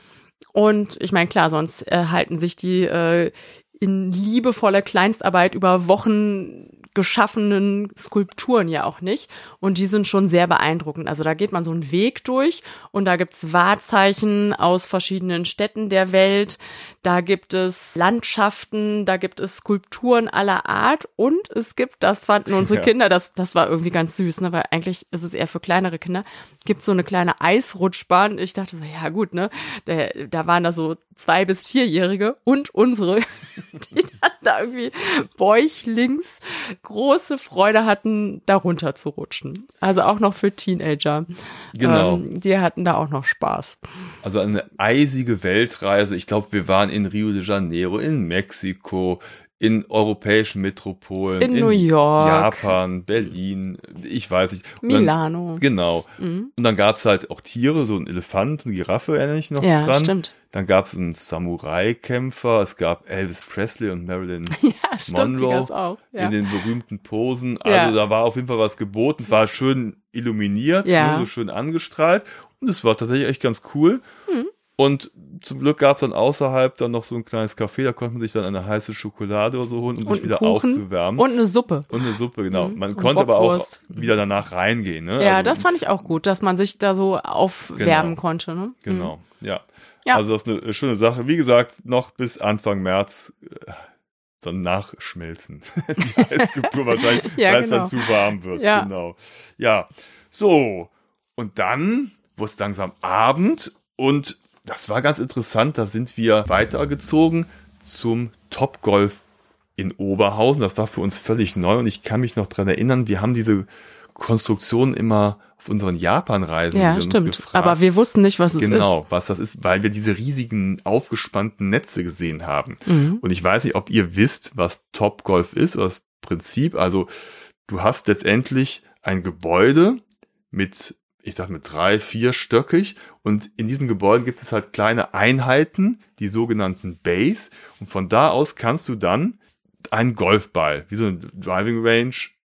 B: Und ich meine, klar, sonst äh, halten sich die äh, in liebevoller Kleinstarbeit über Wochen geschaffenen Skulpturen ja auch nicht. Und die sind schon sehr beeindruckend. Also da geht man so einen Weg durch und da gibt's Wahrzeichen aus verschiedenen Städten der Welt. Da gibt es Landschaften, da gibt es Skulpturen aller Art und es gibt, das fanden unsere ja. Kinder, das das war irgendwie ganz süß, ne, weil eigentlich ist es eher für kleinere Kinder, gibt so eine kleine Eisrutschbahn. Ich dachte so, ja gut, ne, da, da waren da so zwei- bis vierjährige und unsere, die dann da irgendwie bäuchlings große Freude hatten, da runter zu rutschen. Also auch noch für Teenager.
A: Genau.
B: Ähm, die hatten da auch noch Spaß.
A: Also eine eisige Weltreise. Ich glaube, wir waren in Rio de Janeiro, in Mexiko, in europäischen Metropolen,
B: in, in New York,
A: Japan, Berlin, ich weiß nicht. Und
B: Milano.
A: Dann, genau. Mhm. Und dann gab's halt auch Tiere, so ein Elefant, eine Giraffe, erinnere ich noch
B: ja,
A: dran.
B: Stimmt.
A: Dann gab's einen Samurai-Kämpfer, es gab Elvis Presley und Marilyn
B: ja, stimmt,
A: Monroe
B: auch. Ja.
A: in den berühmten Posen. Also
B: ja.
A: da war auf jeden Fall was geboten. Es war schön illuminiert,
B: ja.
A: ne, so schön angestrahlt. Und es war tatsächlich echt ganz cool. Mhm. Und zum Glück gab es dann außerhalb dann noch so ein kleines Café, da konnte man sich dann eine heiße Schokolade oder so holen, um
B: und
A: sich wieder
B: Kuchen
A: aufzuwärmen.
B: Und eine Suppe.
A: Und eine Suppe, genau. Man
B: und
A: konnte aber auch
B: Bockwurst.
A: wieder danach reingehen. Ne?
B: Ja,
A: also,
B: das fand ich auch gut, dass man sich da so aufwärmen
A: genau.
B: konnte. Ne?
A: Genau, mhm. ja.
B: ja.
A: Also das ist eine schöne Sache. Wie gesagt, noch bis Anfang März äh, dann nachschmelzen. Die Eiskulptur wahrscheinlich,
B: ja,
A: weil es
B: genau.
A: dann zu warm wird.
B: Ja.
A: Genau. Ja, so. Und dann wurde es langsam Abend und das war ganz interessant, da sind wir weitergezogen zum Topgolf in Oberhausen. Das war für uns völlig neu und ich kann mich noch dran erinnern, wir haben diese Konstruktion immer auf unseren Japan-Reisen
B: ja, stimmt. Uns gefragt. Aber wir wussten nicht, was es
A: genau,
B: ist.
A: Genau, was das ist, weil wir diese riesigen, aufgespannten Netze gesehen haben.
B: Mhm.
A: Und ich weiß nicht, ob ihr wisst, was Topgolf ist oder das Prinzip. Also du hast letztendlich ein Gebäude mit ich dachte mit drei, vier stöckig und in diesen Gebäuden gibt es halt kleine Einheiten, die sogenannten Bays und von da aus kannst du dann einen Golfball, wie so eine Driving Range,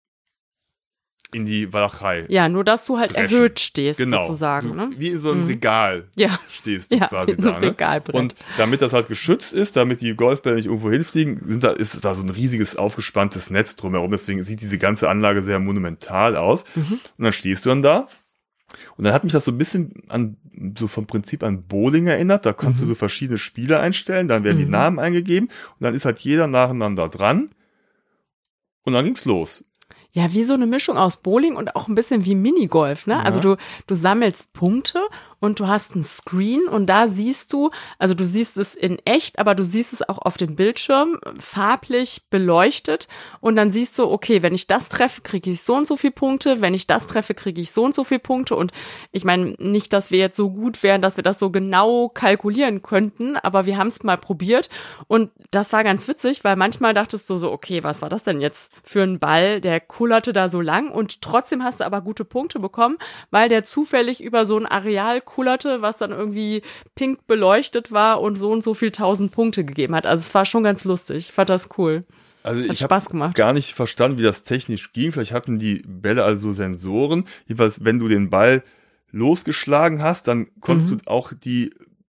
A: in die Walachei.
B: Ja, nur dass du halt dreschen. Erhöht stehst,
A: genau.
B: sozusagen. Ne?
A: Wie in so einem mhm. Regal
B: ja.
A: stehst du
B: ja,
A: quasi
B: in so
A: da. Ne?
B: Regalbrett.
A: Und damit das halt geschützt ist, damit die Golfbälle nicht irgendwo hinfliegen, sind da, ist da so ein riesiges aufgespanntes Netz drumherum. Deswegen sieht diese ganze Anlage sehr monumental aus. Mhm. Und dann stehst du dann da. Und dann hat mich das so ein bisschen an, so vom Prinzip an Bowling erinnert. Da kannst mhm. du so verschiedene Spiele einstellen, dann werden mhm. die Namen eingegeben und dann ist halt jeder nacheinander dran. Und dann ging's los.
B: Ja, wie so eine Mischung aus Bowling und auch ein bisschen wie Minigolf, ne?
A: Ja.
B: Also du, du sammelst Punkte und du hast einen Screen und da siehst du, also du siehst es in echt, aber du siehst es auch auf dem Bildschirm, farblich beleuchtet und dann siehst du, okay, wenn ich das treffe, kriege ich so und so viele Punkte, wenn ich das treffe, kriege ich so und so viele Punkte und ich meine nicht, dass wir jetzt so gut wären, dass wir das so genau kalkulieren könnten, aber wir haben es mal probiert und das war ganz witzig, weil manchmal dachtest du so, okay, was war das denn jetzt für ein Ball, der kullerte da so lang und trotzdem hast du aber gute Punkte bekommen, weil der zufällig über so ein Areal kullerte, was dann irgendwie pink beleuchtet war und so und so viel tausend Punkte gegeben hat. Also es war schon ganz lustig. Ich fand das cool.
A: Also
B: hat
A: ich
B: Spaß
A: habe
B: gemacht.
A: gar nicht verstanden, wie das technisch ging. Vielleicht hatten die Bälle also Sensoren. Jedenfalls, wenn du den Ball losgeschlagen hast, dann konntest
B: Mhm.
A: du auch die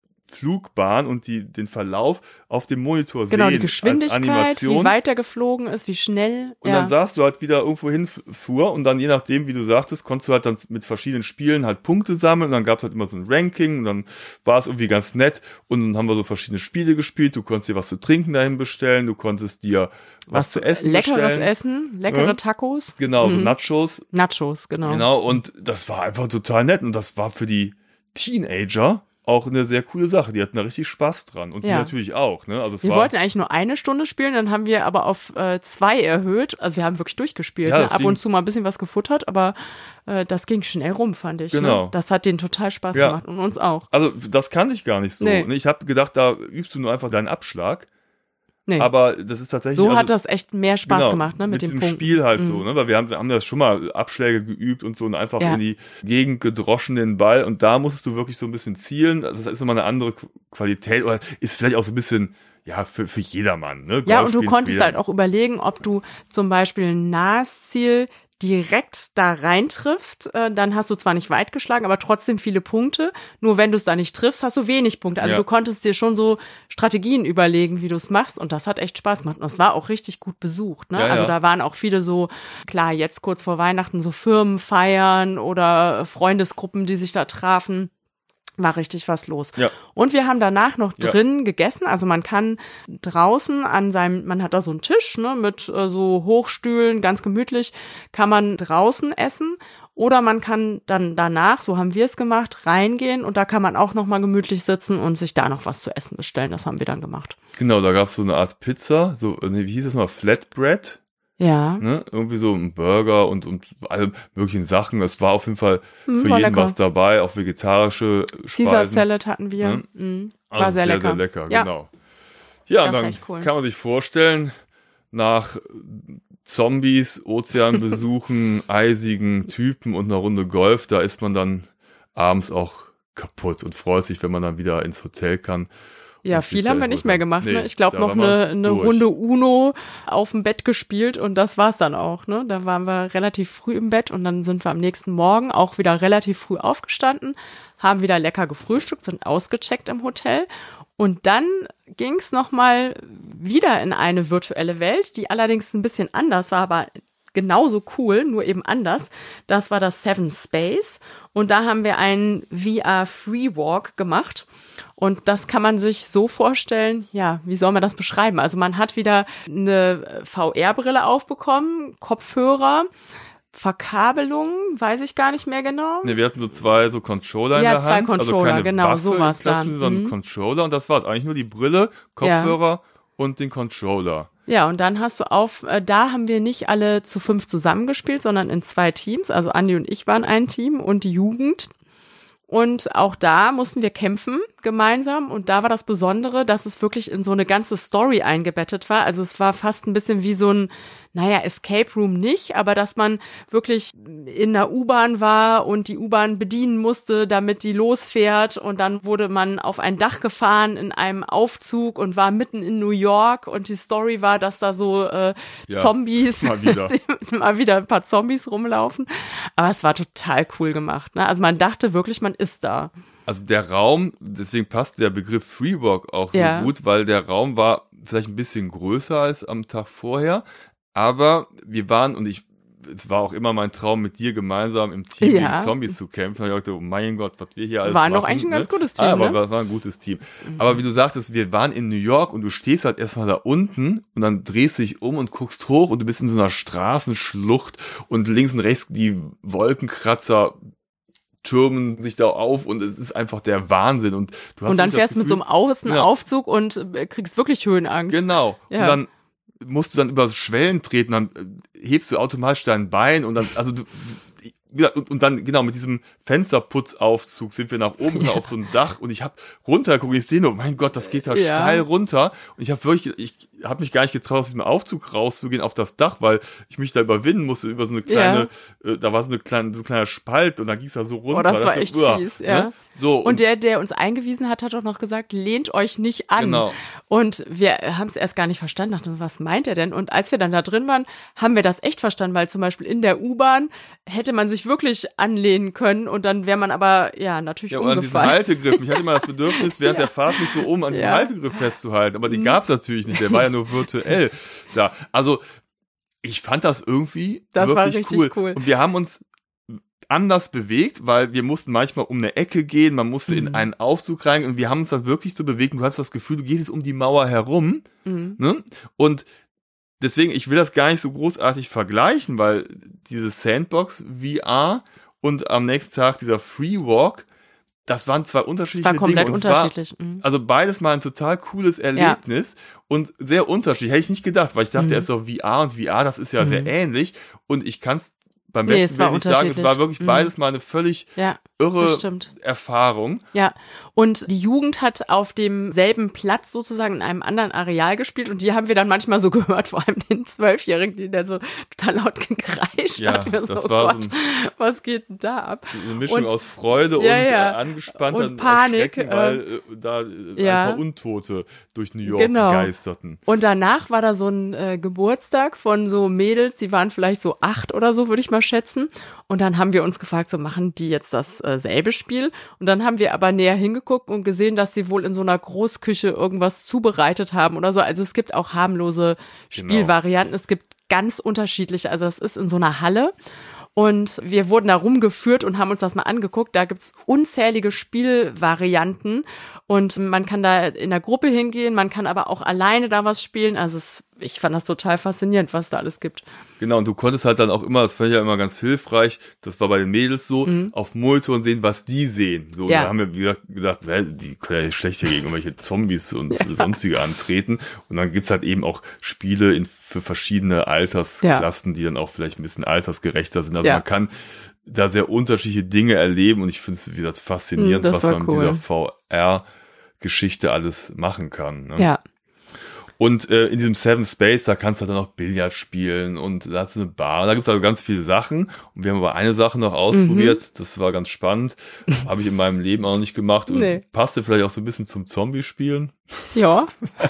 A: Flugbahn und die, den Verlauf auf dem Monitor
B: Genau,
A: sehen.
B: die Geschwindigkeit,
A: als Animation.
B: wie weit er geflogen ist, wie schnell.
A: Und
B: ja.
A: dann sahst du halt wieder irgendwo hinfuhr und dann je nachdem, wie du sagtest, konntest du halt dann mit verschiedenen Spielen halt Punkte sammeln und dann gab es halt immer so ein Ranking und dann war es irgendwie ganz nett und dann haben wir so verschiedene Spiele gespielt, du konntest dir was zu trinken dahin bestellen, du konntest dir was, was zu essen
B: leckeres
A: bestellen.
B: Essen, leckere
A: ja?
B: Tacos.
A: Genau,
B: mhm.
A: so Nachos.
B: Nachos, genau.
A: Genau, und das war einfach total nett und das war für die Teenager auch eine sehr coole Sache. Die hatten da richtig Spaß dran. Und
B: ja.
A: die natürlich auch. Ne? Also es
B: wir
A: war,
B: wollten eigentlich nur eine Stunde spielen, dann haben wir aber auf äh, zwei erhöht. Also wir haben wirklich durchgespielt.
A: Ja,
B: ne?
A: das
B: Ab
A: ging-
B: und zu mal ein bisschen was gefuttert, aber äh, das ging schnell rum, fand ich.
A: Genau.
B: Ne? Das hat denen total Spaß
A: Ja.
B: gemacht und uns auch.
A: also das kannte ich gar nicht so.
B: Nee.
A: Ne? Ich habe gedacht, da übst du nur einfach deinen Abschlag.
B: Nee.
A: Aber das ist tatsächlich...
B: so
A: also,
B: hat das echt mehr Spaß
A: genau,
B: gemacht, ne, mit,
A: mit
B: dem
A: diesem
B: Punkten.
A: Spiel halt
B: Mhm.
A: so, ne, weil wir haben, wir haben das schon mal Abschläge geübt und so und einfach
B: Ja.
A: in die Gegend gedroschen den Ball und da musstest du wirklich so ein bisschen zielen, das ist immer eine andere Qu- Qualität oder ist vielleicht auch so ein bisschen, ja, für, für jedermann, ne.
B: Ja,
A: Golf
B: und du
A: spielen
B: konntest
A: für
B: halt auch überlegen, ob du zum Beispiel ein nahes Ziel direkt da reintriffst, äh, dann hast du zwar nicht weit geschlagen, aber trotzdem viele Punkte. Nur wenn du es da nicht triffst, hast du wenig Punkte. Also
A: Ja.
B: du konntest dir schon so Strategien überlegen, wie du es machst. Und das hat echt Spaß gemacht. Und das war auch richtig gut besucht. Ne?
A: Ja,
B: also
A: ja.
B: da waren auch viele so, klar, jetzt kurz vor Weihnachten so Firmenfeiern oder Freundesgruppen, die sich da trafen. War richtig was los.
A: Ja.
B: Und wir haben danach noch
A: Ja.
B: drin gegessen. Also man kann draußen an seinem, man hat da so einen Tisch, ne, mit äh, so Hochstühlen, ganz gemütlich, kann man draußen essen. Oder man kann dann danach, so haben wir es gemacht, reingehen und da kann man auch noch mal gemütlich sitzen und sich da noch was zu essen bestellen. Das haben wir dann gemacht.
A: Genau, da gab's so eine Art Pizza, so, nee, wie hieß das noch, Flatbread,
B: Ja.
A: ne, irgendwie so ein Burger und, und alle möglichen Sachen. Es war auf jeden Fall
B: Hm,
A: für
B: war
A: jeden
B: lecker.
A: was dabei, auch vegetarische
B: Caesar
A: Speisen.
B: Salad hatten wir.
A: Ja.
B: Mhm. War
A: Also
B: sehr,
A: sehr,
B: lecker.
A: sehr lecker,
B: Ja.
A: genau. Ja,
B: Das war
A: dann
B: echt cool.
A: kann man sich vorstellen, nach Zombies, Ozeanbesuchen, eisigen Typen und einer Runde Golf, da ist man dann abends auch kaputt und freut sich, wenn man dann wieder ins Hotel kann.
B: Ja,
A: Und sich
B: viel
A: da
B: haben wir nicht mehr gemacht.
A: Nee,
B: Ne? Ich glaube
A: da
B: noch
A: waren wir
B: eine, eine
A: durch.
B: Runde Uno auf dem Bett gespielt und das war's dann auch. Ne? Da waren wir relativ früh im Bett und dann sind wir am nächsten Morgen auch wieder relativ früh aufgestanden, haben wieder lecker gefrühstückt, sind ausgecheckt im Hotel und dann ging's noch mal wieder in eine virtuelle Welt, die allerdings ein bisschen anders war, aber genauso cool, nur eben anders. Das war das Seven Space und da haben wir einen V R Free Walk gemacht. Und das kann man sich so vorstellen, ja, wie soll man das beschreiben? Also man hat wieder eine V R-Brille aufbekommen, Kopfhörer, Verkabelung, weiß ich gar nicht mehr genau.
A: Nee, wir hatten so zwei so Controller in
B: Ja,
A: der
B: zwei
A: Hand.
B: Controller,
A: also keine
B: genau,
A: Waffe
B: so war's
A: im klassischen,
B: dann.
A: sondern
B: Mhm.
A: Controller und das war's. Eigentlich nur die Brille, Kopfhörer und den Controller.
B: Ja, und dann hast du auf, äh, da haben wir nicht alle zu fünf zusammengespielt, sondern in zwei Teams. Also Andi und ich waren ein Team und die Jugend. Und auch da mussten wir kämpfen gemeinsam. Und da war das Besondere, dass es wirklich in so eine ganze Story eingebettet war. Also es war fast ein bisschen wie so ein, naja, Escape Room nicht, aber dass man wirklich in der U-Bahn war und die U-Bahn bedienen musste, damit die losfährt. Und dann wurde man auf ein Dach gefahren in einem Aufzug und war mitten in New York. Und die Story war, dass da so äh,
A: Ja,
B: Zombies,
A: mal wieder.
B: mal wieder ein paar Zombies rumlaufen. Aber es war total cool gemacht. Ne? Also man dachte wirklich, man ist da.
A: Also der Raum, deswegen passt der Begriff Freewalk auch so
B: Ja.
A: gut, weil der Raum war vielleicht ein bisschen größer als am Tag vorher, aber wir waren, und ich, es war auch immer mein Traum, mit dir gemeinsam im Team
B: Ja.
A: gegen Zombies zu kämpfen. Ich dachte, oh mein Gott, was wir hier alles
B: War
A: machen.
B: doch eigentlich ein ganz gutes Team,
A: Ah, aber
B: ne?
A: war, war ein gutes Team. Aber wie du sagtest, wir waren in New York und du stehst halt erstmal da unten und dann drehst du dich um und guckst hoch und du bist in so einer Straßenschlucht und links und rechts die Wolkenkratzer türmen sich da auf und es ist einfach der Wahnsinn. Und, du hast
B: und dann
A: wirklich das
B: fährst du mit so einem Außenaufzug ja. und äh, kriegst wirklich Höhenangst.
A: Genau.
B: Ja.
A: Und dann musst du dann über Schwellen treten, dann hebst du automatisch dein Bein und dann, also du, und, und dann, genau, mit diesem Fensterputzaufzug sind wir nach oben ja. auf so ein Dach und ich habe runtergeguckt und ich sehe nur, mein Gott, das geht da ja. steil runter und ich habe wirklich, ich habe mich gar nicht getraut, aus diesem Aufzug rauszugehen auf das Dach, weil ich mich da überwinden musste über so eine kleine, ja. äh, da war so eine kleine, so ein kleiner Spalt und dann ging es da so runter.
B: Oh, das war echt
A: so,
B: fies, ja. Ne?
A: So,
B: und, und der, der uns eingewiesen hat, hat auch noch gesagt, lehnt euch nicht an.
A: Genau.
B: Und wir haben es erst gar nicht verstanden, dachten, was meint er denn? Und als wir dann da drin waren, haben wir das echt verstanden, weil zum Beispiel in der U-Bahn hätte man sich wirklich anlehnen können und dann wäre man aber, ja, natürlich
A: ja,
B: umgefallen.
A: An diesen Haltegriff. Ich hatte immer das Bedürfnis, während ja. der Fahrt mich so oben an diesem ja. Haltegriff festzuhalten, aber den mhm. gab's natürlich nicht, der war ja nur virtuell da. Also, ich fand das irgendwie
B: das
A: wirklich
B: war richtig
A: cool.
B: cool.
A: Und wir haben uns anders bewegt, weil wir mussten manchmal um eine Ecke gehen, man musste mhm. in einen Aufzug rein und wir haben uns dann wirklich so bewegt und du hast das Gefühl, du gehst jetzt um die Mauer herum. Mhm. Ne? Und deswegen, ich will das gar nicht so großartig vergleichen, weil dieses Sandbox V R und am nächsten Tag dieser Free Walk, das waren zwei unterschiedliche
B: Dinge. Das war komplett
A: Dinge. Und
B: unterschiedlich.
A: War, also beides mal ein total cooles Erlebnis ja. und sehr unterschiedlich. Hätte ich nicht gedacht, weil ich dachte, mhm. erst so V R und V R, das ist ja mhm. sehr ähnlich und ich kann es beim
B: nee,
A: besten Willen nicht sagen, es war wirklich mhm. beides mal eine völlig
B: ja,
A: irre Erfahrung.
B: Ja, und die Jugend hat auf demselben Platz sozusagen in einem anderen Areal gespielt und die haben wir dann manchmal so gehört, vor allem den Zwölfjährigen, die dann so total laut gekreischt
A: ja,
B: hat.
A: Das
B: so,
A: war
B: oh Gott,
A: so ein,
B: was geht denn da ab?
A: Eine Mischung
B: und,
A: aus Freude
B: ja,
A: und
B: ja.
A: äh, angespannt
B: und Panik,
A: äh, weil äh, da äh,
B: ja.
A: ein paar Untote durch New York
B: genau.
A: geisterten.
B: Und danach war da so ein äh, Geburtstag von so Mädels, die waren vielleicht so acht oder so, würde ich mal schätzen. Und dann haben wir uns gefragt, so machen die jetzt das äh, selbe Spiel? Und dann haben wir aber näher hingeguckt und gesehen, dass sie wohl in so einer Großküche irgendwas zubereitet haben oder so. Also es gibt auch harmlose Spielvarianten. Genau. Es gibt ganz unterschiedliche. Also es ist in so einer Halle. Und wir wurden da rumgeführt und haben uns das mal angeguckt. Da gibt's unzählige Spielvarianten und man kann da in der Gruppe hingehen, man kann aber auch alleine da was spielen. Also es, ich fand das total faszinierend, was da alles gibt.
A: Genau, und du konntest halt dann auch immer, das fand ich ja immer ganz hilfreich, das war bei den Mädels so, mhm. auf Monitor sehen, was die sehen. So,
B: ja.
A: da haben wir wie gesagt, gesagt, die können ja schlecht gegen irgendwelche Zombies und ja. sonstige antreten. Und dann gibt's halt eben auch Spiele in, für verschiedene Altersklassen, ja. die dann auch vielleicht ein bisschen altersgerechter sind. Also ja. man kann da sehr unterschiedliche Dinge erleben und ich finde es, wie gesagt, faszinierend, was man cool. mit dieser V R-Geschichte alles machen kann. Ne?
B: Ja.
A: Und äh, in diesem Seven Space, da kannst du dann auch Billard spielen und da hast du eine Bar. Da gibt's also ganz viele Sachen. Und wir haben aber eine Sache noch ausprobiert, mhm. das war ganz spannend. Habe ich in meinem Leben auch noch nicht gemacht. Und nee. passte vielleicht auch so ein bisschen zum Zombie-Spielen.
B: Ja.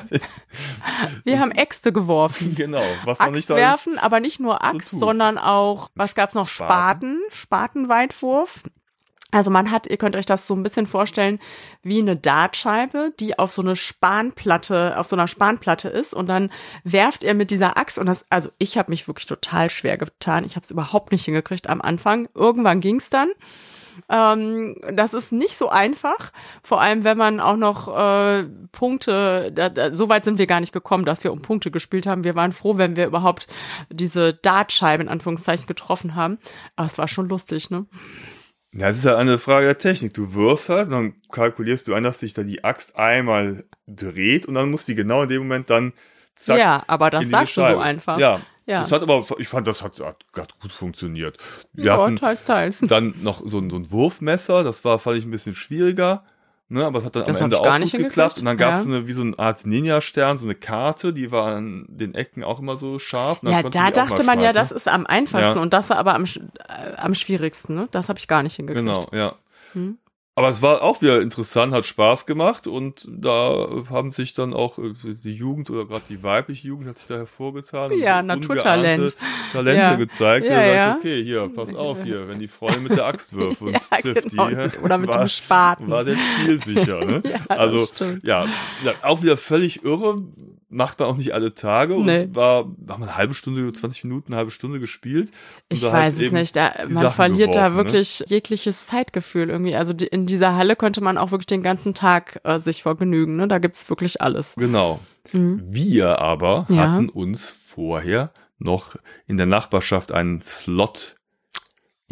B: Wir haben Äxte geworfen.
A: Genau. Was man nicht
B: werfen, aber nicht nur Axt, so sondern auch, was gab's noch? Spaten, Spatenweitwurf. Also man hat, ihr könnt euch das so ein bisschen vorstellen, wie eine Dartscheibe, die auf so eine Spanplatte, auf so einer Spanplatte ist und dann werft ihr mit dieser Axt und das, also ich habe mich wirklich total schwer getan, ich habe es überhaupt nicht hingekriegt am Anfang, irgendwann ging's dann. Ähm, das ist nicht so einfach, vor allem wenn man auch noch äh, Punkte, da, da, so weit sind wir gar nicht gekommen, dass wir um Punkte gespielt haben. Wir waren froh, wenn wir überhaupt diese Dartscheibe in Anführungszeichen getroffen haben, aber es war schon lustig, ne?
A: Ja, das ist ja eine Frage der Technik. Du wirfst halt, und dann kalkulierst du ein, dass sich da die Axt einmal dreht und dann muss die genau in dem Moment dann zack.
B: Ja, aber das sagst du so einfach.
A: Ja,
B: ja.
A: Das hat aber, ich fand, das hat, hat, hat gut funktioniert. Wir
B: ja,
A: hatten
B: teils, teils.
A: dann noch so ein, so ein Wurfmesser, das war, fand ich ein bisschen schwieriger. Ne, aber es hat dann
B: das
A: am Ende auch gut geklappt. Und dann gab es
B: ja.
A: eine, wie so eine Art Ninja-Stern, so eine Karte, die war an den Ecken auch immer so scharf.
B: Ja, da dachte man ja, das ist am einfachsten. Ja. Und das war aber am, äh, am schwierigsten. Ne? Das habe ich gar nicht hingekriegt.
A: Genau, ja.
B: Hm?
A: Aber es war auch wieder interessant, hat Spaß gemacht und da haben sich dann auch die Jugend oder gerade die weibliche Jugend hat sich da hervorgetan.
B: Ja,
A: und
B: Naturtalent.
A: Talente
B: ja.
A: gezeigt.
B: Ja,
A: ja.
B: ja.
A: Sagt, okay, hier, pass auf hier, wenn die Freundin mit der Axt wirft und
B: ja,
A: trifft
B: genau.
A: die.
B: Oder mit
A: war,
B: dem Spaten.
A: War sehr zielsicher. Ne?
B: ja,
A: also,
B: stimmt.
A: ja, auch wieder völlig irre. Macht man auch nicht alle Tage und
B: nee.
A: war, haben wir eine halbe Stunde, zwanzig Minuten, eine halbe Stunde gespielt.
B: Ich weiß es nicht, da, man
A: Sachen
B: verliert
A: geworfen,
B: da wirklich ne? jegliches Zeitgefühl irgendwie. Also die, in dieser Halle könnte man auch wirklich den ganzen Tag äh, sich vergnügen, ne? Da gibt's wirklich alles.
A: Genau. Mhm. Wir aber
B: ja.
A: hatten uns vorher noch in der Nachbarschaft einen Slot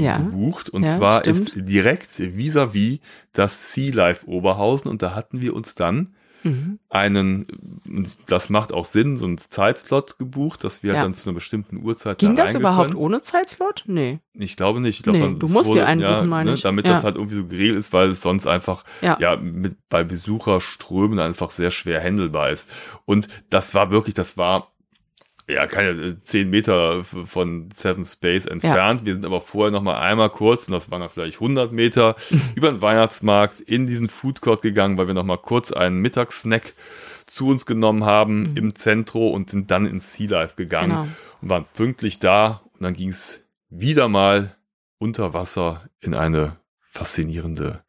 B: ja.
A: gebucht. Und
B: ja,
A: zwar
B: stimmt.
A: ist direkt vis-à-vis das Sea Life Oberhausen. Und da hatten wir uns dann mhm. einen, das macht auch Sinn, so einen Zeitslot gebucht, dass wir
B: ja.
A: dann zu einer bestimmten Uhrzeit
B: Ging
A: da
B: das überhaupt
A: können.
B: ohne Zeitslot? Nee.
A: Ich glaube nicht. Ich glaube,
B: nee,
A: man,
B: du musst
A: wurde,
B: dir einen
A: ja,
B: buchen, meine
A: ne,
B: ich.
A: damit
B: ja.
A: das halt irgendwie so geregelt ist, weil es sonst einfach
B: ja,
A: ja mit bei Besucherströmen einfach sehr schwer handelbar ist. Und das war wirklich, das war ja keine zehn Meter von Seven Space entfernt. Ja. Wir sind aber vorher noch mal einmal kurz, und das waren dann vielleicht hundert Meter, über den Weihnachtsmarkt in diesen Food Court gegangen, weil wir noch mal kurz einen Mittagssnack zu uns genommen haben mhm. im Zentrum und sind dann ins Sea Life gegangen genau. und waren pünktlich da. Und dann ging es wieder mal unter Wasser in eine faszinierende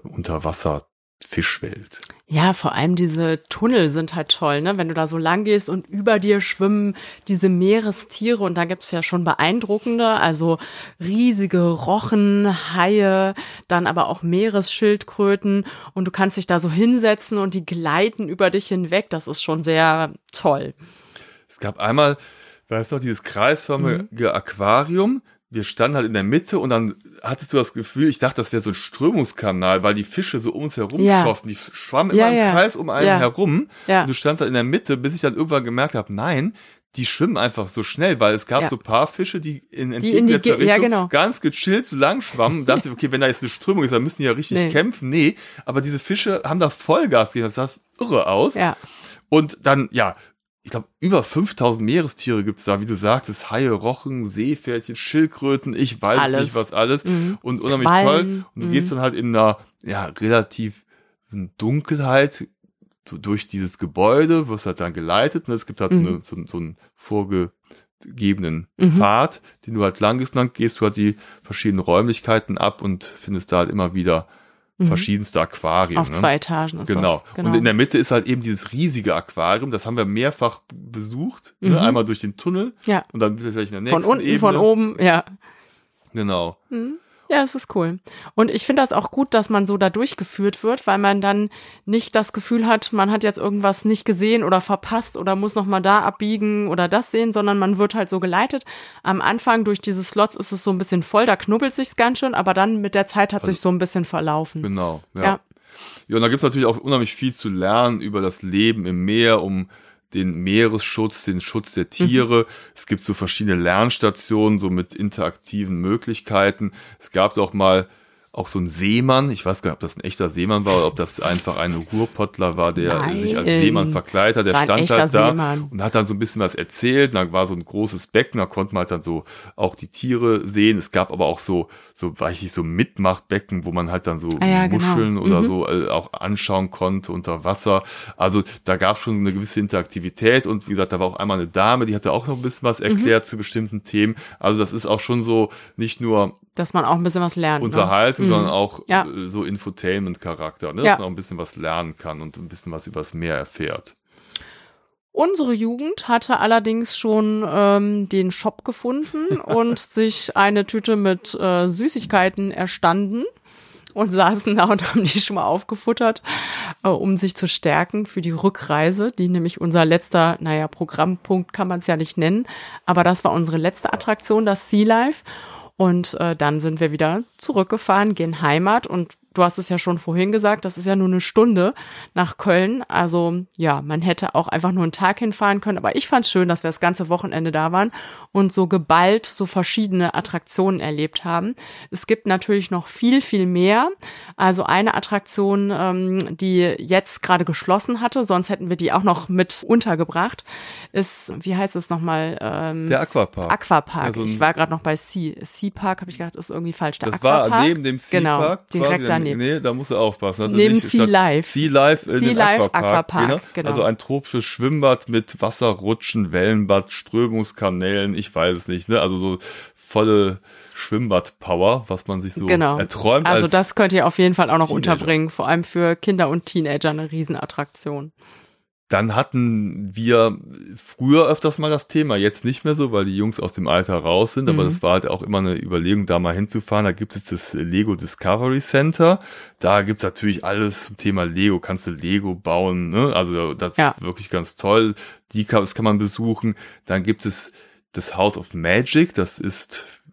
A: Unterwasser-Fischwelt.
B: Ja, vor allem diese Tunnel sind halt toll, ne? Wenn du da so lang gehst und über dir schwimmen diese Meerestiere und da gibt's ja schon beeindruckende, also riesige Rochen, Haie, dann aber auch Meeresschildkröten und du kannst dich da so hinsetzen und die gleiten über dich hinweg. Das ist schon sehr toll.
A: Es gab einmal, weißt du noch, dieses kreisförmige mhm. Aquarium. Wir standen halt in der Mitte und dann hattest du das Gefühl, ich dachte, das wäre so ein Strömungskanal, weil die Fische so um uns herum
B: ja.
A: schossen. Die schwammen
B: ja,
A: immer im
B: ja.
A: Kreis um einen
B: ja.
A: herum.
B: Ja.
A: Und du standst halt in der Mitte, bis ich dann irgendwann gemerkt habe, nein, die schwimmen einfach so schnell, weil es gab ja. so ein paar Fische, die in entgegengesetzter Richtung
B: ja, genau.
A: ganz gechillt so lang schwammen. Und dachte ich, okay, wenn da jetzt eine Strömung ist, dann müssen die ja richtig nee. kämpfen. Nee, aber diese Fische haben da Vollgas gegeben. Das sah irre aus.
B: Ja.
A: Und dann, ja, ich glaube, über fünftausend Meerestiere gibt's da, wie du sagtest, Haie, Rochen, Seepferdchen, Schildkröten, ich weiß
B: alles.
A: nicht was alles
B: mhm.
A: und unheimlich
B: Quallen.
A: toll. Und du
B: mhm.
A: gehst dann halt in einer, ja, relativ Dunkelheit so durch dieses Gebäude, wirst halt dann geleitet und es gibt halt mhm. so, eine, so, so einen vorgegebenen mhm. Pfad, den du halt lang gehst und dann gehst du halt die verschiedenen Räumlichkeiten ab und findest da halt immer wieder verschiedenste Aquarien.
B: Auf
A: ne?
B: zwei Etagen ist
A: genau.
B: das. Genau.
A: Und in der Mitte ist halt eben dieses riesige Aquarium, das haben wir mehrfach besucht, mhm. ne? Einmal durch den Tunnel
B: ja.
A: und dann vielleicht in der nächsten
B: Von unten,
A: Ebene.
B: von oben, ja.
A: Genau.
B: Mhm. Ja, es ist cool. Und ich finde das auch gut, dass man so da durchgeführt wird, weil man dann nicht das Gefühl hat, man hat jetzt irgendwas nicht gesehen oder verpasst oder muss noch mal da abbiegen oder das sehen, sondern man wird halt so geleitet. Am Anfang durch diese Slots ist es so ein bisschen voll, da knubbelt sich's ganz schön, aber dann mit der Zeit hat also, sich so ein bisschen verlaufen.
A: Genau, ja.
B: Ja,
A: ja und da gibt's natürlich auch unheimlich viel zu lernen über das Leben im Meer, um den Meeresschutz, den Schutz der Tiere. Mhm. Es gibt so verschiedene Lernstationen, so mit interaktiven Möglichkeiten. Es gab doch mal auch so ein Seemann, ich weiß gar nicht, ob das ein echter Seemann war oder ob das einfach ein Ruhrpottler war, der
B: Nein.
A: sich als Seemann verkleidet hat. Der
B: war
A: stand halt da
B: Seemann.
A: Und hat dann so ein bisschen was erzählt. Da war so ein großes Becken, da konnte man halt dann so auch die Tiere sehen. Es gab aber auch so, so weiß ich, so Mitmachbecken, wo man halt dann so
B: ah, ja,
A: Muscheln
B: genau.
A: oder
B: mhm.
A: so äh, auch anschauen konnte unter Wasser. Also da gab es schon eine gewisse Interaktivität und wie gesagt, da war auch einmal eine Dame, die hatte auch noch ein bisschen was erklärt mhm. zu bestimmten Themen. Also das ist auch schon so nicht nur
B: dass man auch ein bisschen was lernt.
A: Unterhaltung,
B: ne?
A: sondern auch
B: ja.
A: so Infotainment-Charakter, ne? Dass
B: ja.
A: man auch ein bisschen was lernen kann und ein bisschen was übers Meer erfährt.
B: Unsere Jugend hatte allerdings schon ähm, den Shop gefunden und sich eine Tüte mit äh, Süßigkeiten erstanden und saßen da und haben die schon mal aufgefuttert, äh, um sich zu stärken für die Rückreise, die nämlich unser letzter, naja, Programmpunkt kann man es ja nicht nennen, aber das war unsere letzte Attraktion, das Sea Life. Und äh, dann sind wir wieder zurückgefahren, gehen Heimat und du hast es ja schon vorhin gesagt, das ist ja nur eine Stunde nach Köln. Also ja, man hätte auch einfach nur einen Tag hinfahren können. Aber ich fand es schön, dass wir das ganze Wochenende da waren und so geballt so verschiedene Attraktionen erlebt haben. Es gibt natürlich noch viel, viel mehr. Also eine Attraktion, ähm, die jetzt gerade geschlossen hatte, sonst hätten wir die auch noch mit untergebracht, ist, wie heißt es nochmal? Ähm,
A: Der Aquapark.
B: Aquapark.
A: Also
B: ich war gerade noch bei Sea, Sea Park, habe ich gedacht, ist irgendwie falsch. Der
A: das
B: Aquapark.
A: war neben dem Sea
B: genau,
A: Park.
B: Direkt
A: quasi,
B: daneben.
A: Nee, da musst du aufpassen. Also
B: neben
A: nicht
B: Sea Life.
A: Sea Life in
B: sea
A: den
B: Life
A: Aquapark.
B: Aquapark
A: genau.
B: genau.
A: Also ein tropisches Schwimmbad mit Wasserrutschen, Wellenbad, Strömungskanälen, ich weiß es nicht. Ne? Also so volle Schwimmbad-Power, was man sich so
B: genau.
A: erträumt.
B: Also
A: als
B: das könnt ihr auf jeden Fall auch noch
A: Teenager.
B: unterbringen. Vor allem für Kinder und Teenager eine Riesenattraktion.
A: Dann hatten wir früher öfters mal das Thema, jetzt nicht mehr so, weil die Jungs aus dem Alter raus sind, aber mhm. das war halt auch immer eine Überlegung, da mal hinzufahren. Da gibt es das Lego Discovery Center. Da gibt's natürlich alles zum Thema Lego. Kannst du Lego bauen, ne? Also das ja. ist wirklich ganz toll. Die kann, das kann man besuchen. Dann gibt es das House of Magic. Das ist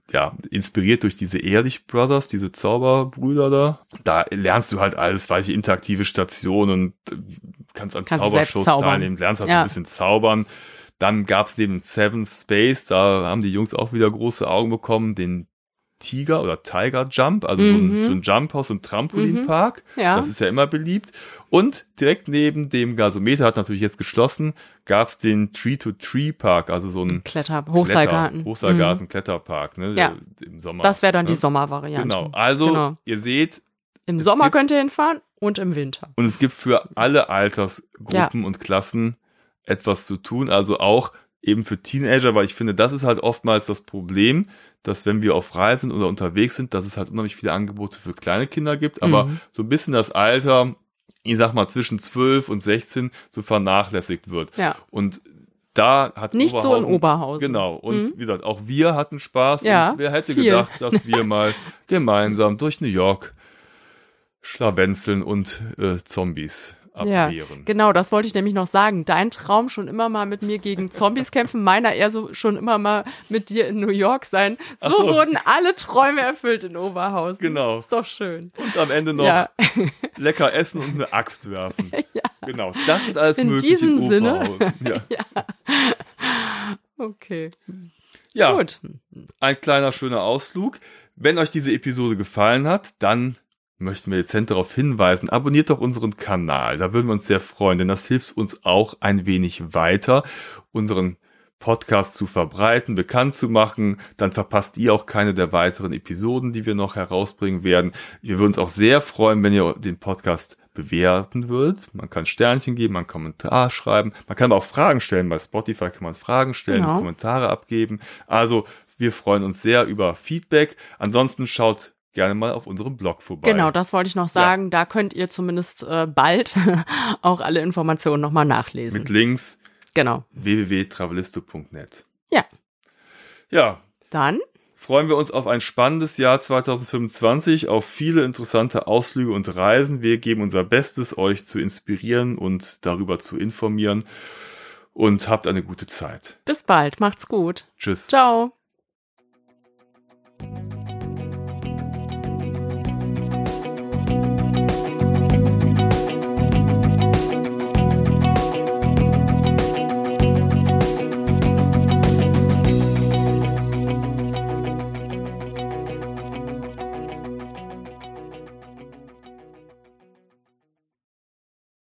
A: ja, inspiriert durch diese Ehrlich Brothers, diese Zauberbrüder da. Da lernst du halt alles, weiß ich, interaktive Stationen, kannst an
B: Kannst
A: Zaubershows teilnehmen, lernst halt
B: ja.
A: so ein bisschen zaubern. Dann gab's neben Seven Space, da haben die Jungs auch wieder große Augen bekommen, den Tiger oder Tiger Jump, also mhm. so, ein, so ein Jumphaus, so ein Trampolinpark.
B: Mhm. Ja.
A: Das ist ja immer beliebt. Und direkt neben dem Gasometer, hat natürlich jetzt geschlossen, gab's den Tree-to-Tree-Park, also so ein
B: Kletter, Hochseilgarten.
A: Kletter, Hochseilgarten, mhm. Kletterpark, ne?
B: Ja.
A: Im Sommer.
B: Das wäre dann
A: ne?
B: die Sommervariante.
A: Genau. Also,
B: genau.
A: ihr seht.
B: Im Sommer gibt, könnt ihr hinfahren und im Winter.
A: Und es gibt für alle Altersgruppen ja. und Klassen etwas zu tun. Also auch eben für Teenager, weil ich finde, das ist halt oftmals das Problem, dass wenn wir auf Reisen oder unterwegs sind, dass es halt unheimlich viele Angebote für kleine Kinder gibt, aber mhm. so ein bisschen das Alter, ich sag mal zwischen zwölf und sechzehn, so vernachlässigt wird.
B: Ja.
A: Und da hat
B: nicht
A: Oberhausen,
B: so in Oberhausen.
A: Genau. Und
B: mhm.
A: wie gesagt, auch wir hatten Spaß.
B: Ja,
A: und wer hätte
B: viel.
A: gedacht, dass wir mal gemeinsam durch New York schlawenzeln und äh, Zombies abwehren.
B: Ja, genau, das wollte ich nämlich noch sagen. Dein Traum schon immer mal mit mir gegen Zombies kämpfen, meiner eher so schon immer mal mit dir in New York sein. So, so. wurden alle Träume erfüllt in Oberhausen.
A: Genau.
B: Ist doch schön.
A: Und am Ende noch ja. lecker essen und eine Axt werfen.
B: Ja.
A: Genau, das ist alles
B: in
A: möglich
B: diesem
A: in Oberhausen.
B: Sinne. Ja. ja. Okay.
A: Ja,
B: gut.
A: Ein kleiner schöner Ausflug. Wenn euch diese Episode gefallen hat, dann möchten wir dezent darauf hinweisen, abonniert doch unseren Kanal, da würden wir uns sehr freuen, denn das hilft uns auch ein wenig weiter, unseren Podcast zu verbreiten, bekannt zu machen, dann verpasst ihr auch keine der weiteren Episoden, die wir noch herausbringen werden. Wir würden uns auch sehr freuen, wenn ihr den Podcast bewerten würdet. Man kann Sternchen geben, man kann Kommentar schreiben, man kann aber auch Fragen stellen, bei Spotify kann man Fragen stellen, genau. und Kommentare abgeben. Also wir freuen uns sehr über Feedback, ansonsten schaut gerne mal auf unserem Blog vorbei.
B: Genau, das wollte ich noch sagen. Ja. Da könnt ihr zumindest äh, bald auch alle Informationen nochmal nachlesen.
A: Mit Links.
B: Genau.
A: w w w punkt travelisto punkt net.
B: Ja.
A: Ja.
B: Dann
A: freuen wir uns auf ein spannendes Jahr zwanzig fünfundzwanzig, auf viele interessante Ausflüge und Reisen. Wir geben unser Bestes, euch zu inspirieren und darüber zu informieren. Und habt eine gute Zeit.
B: Bis bald. Macht's gut.
A: Tschüss.
B: Ciao.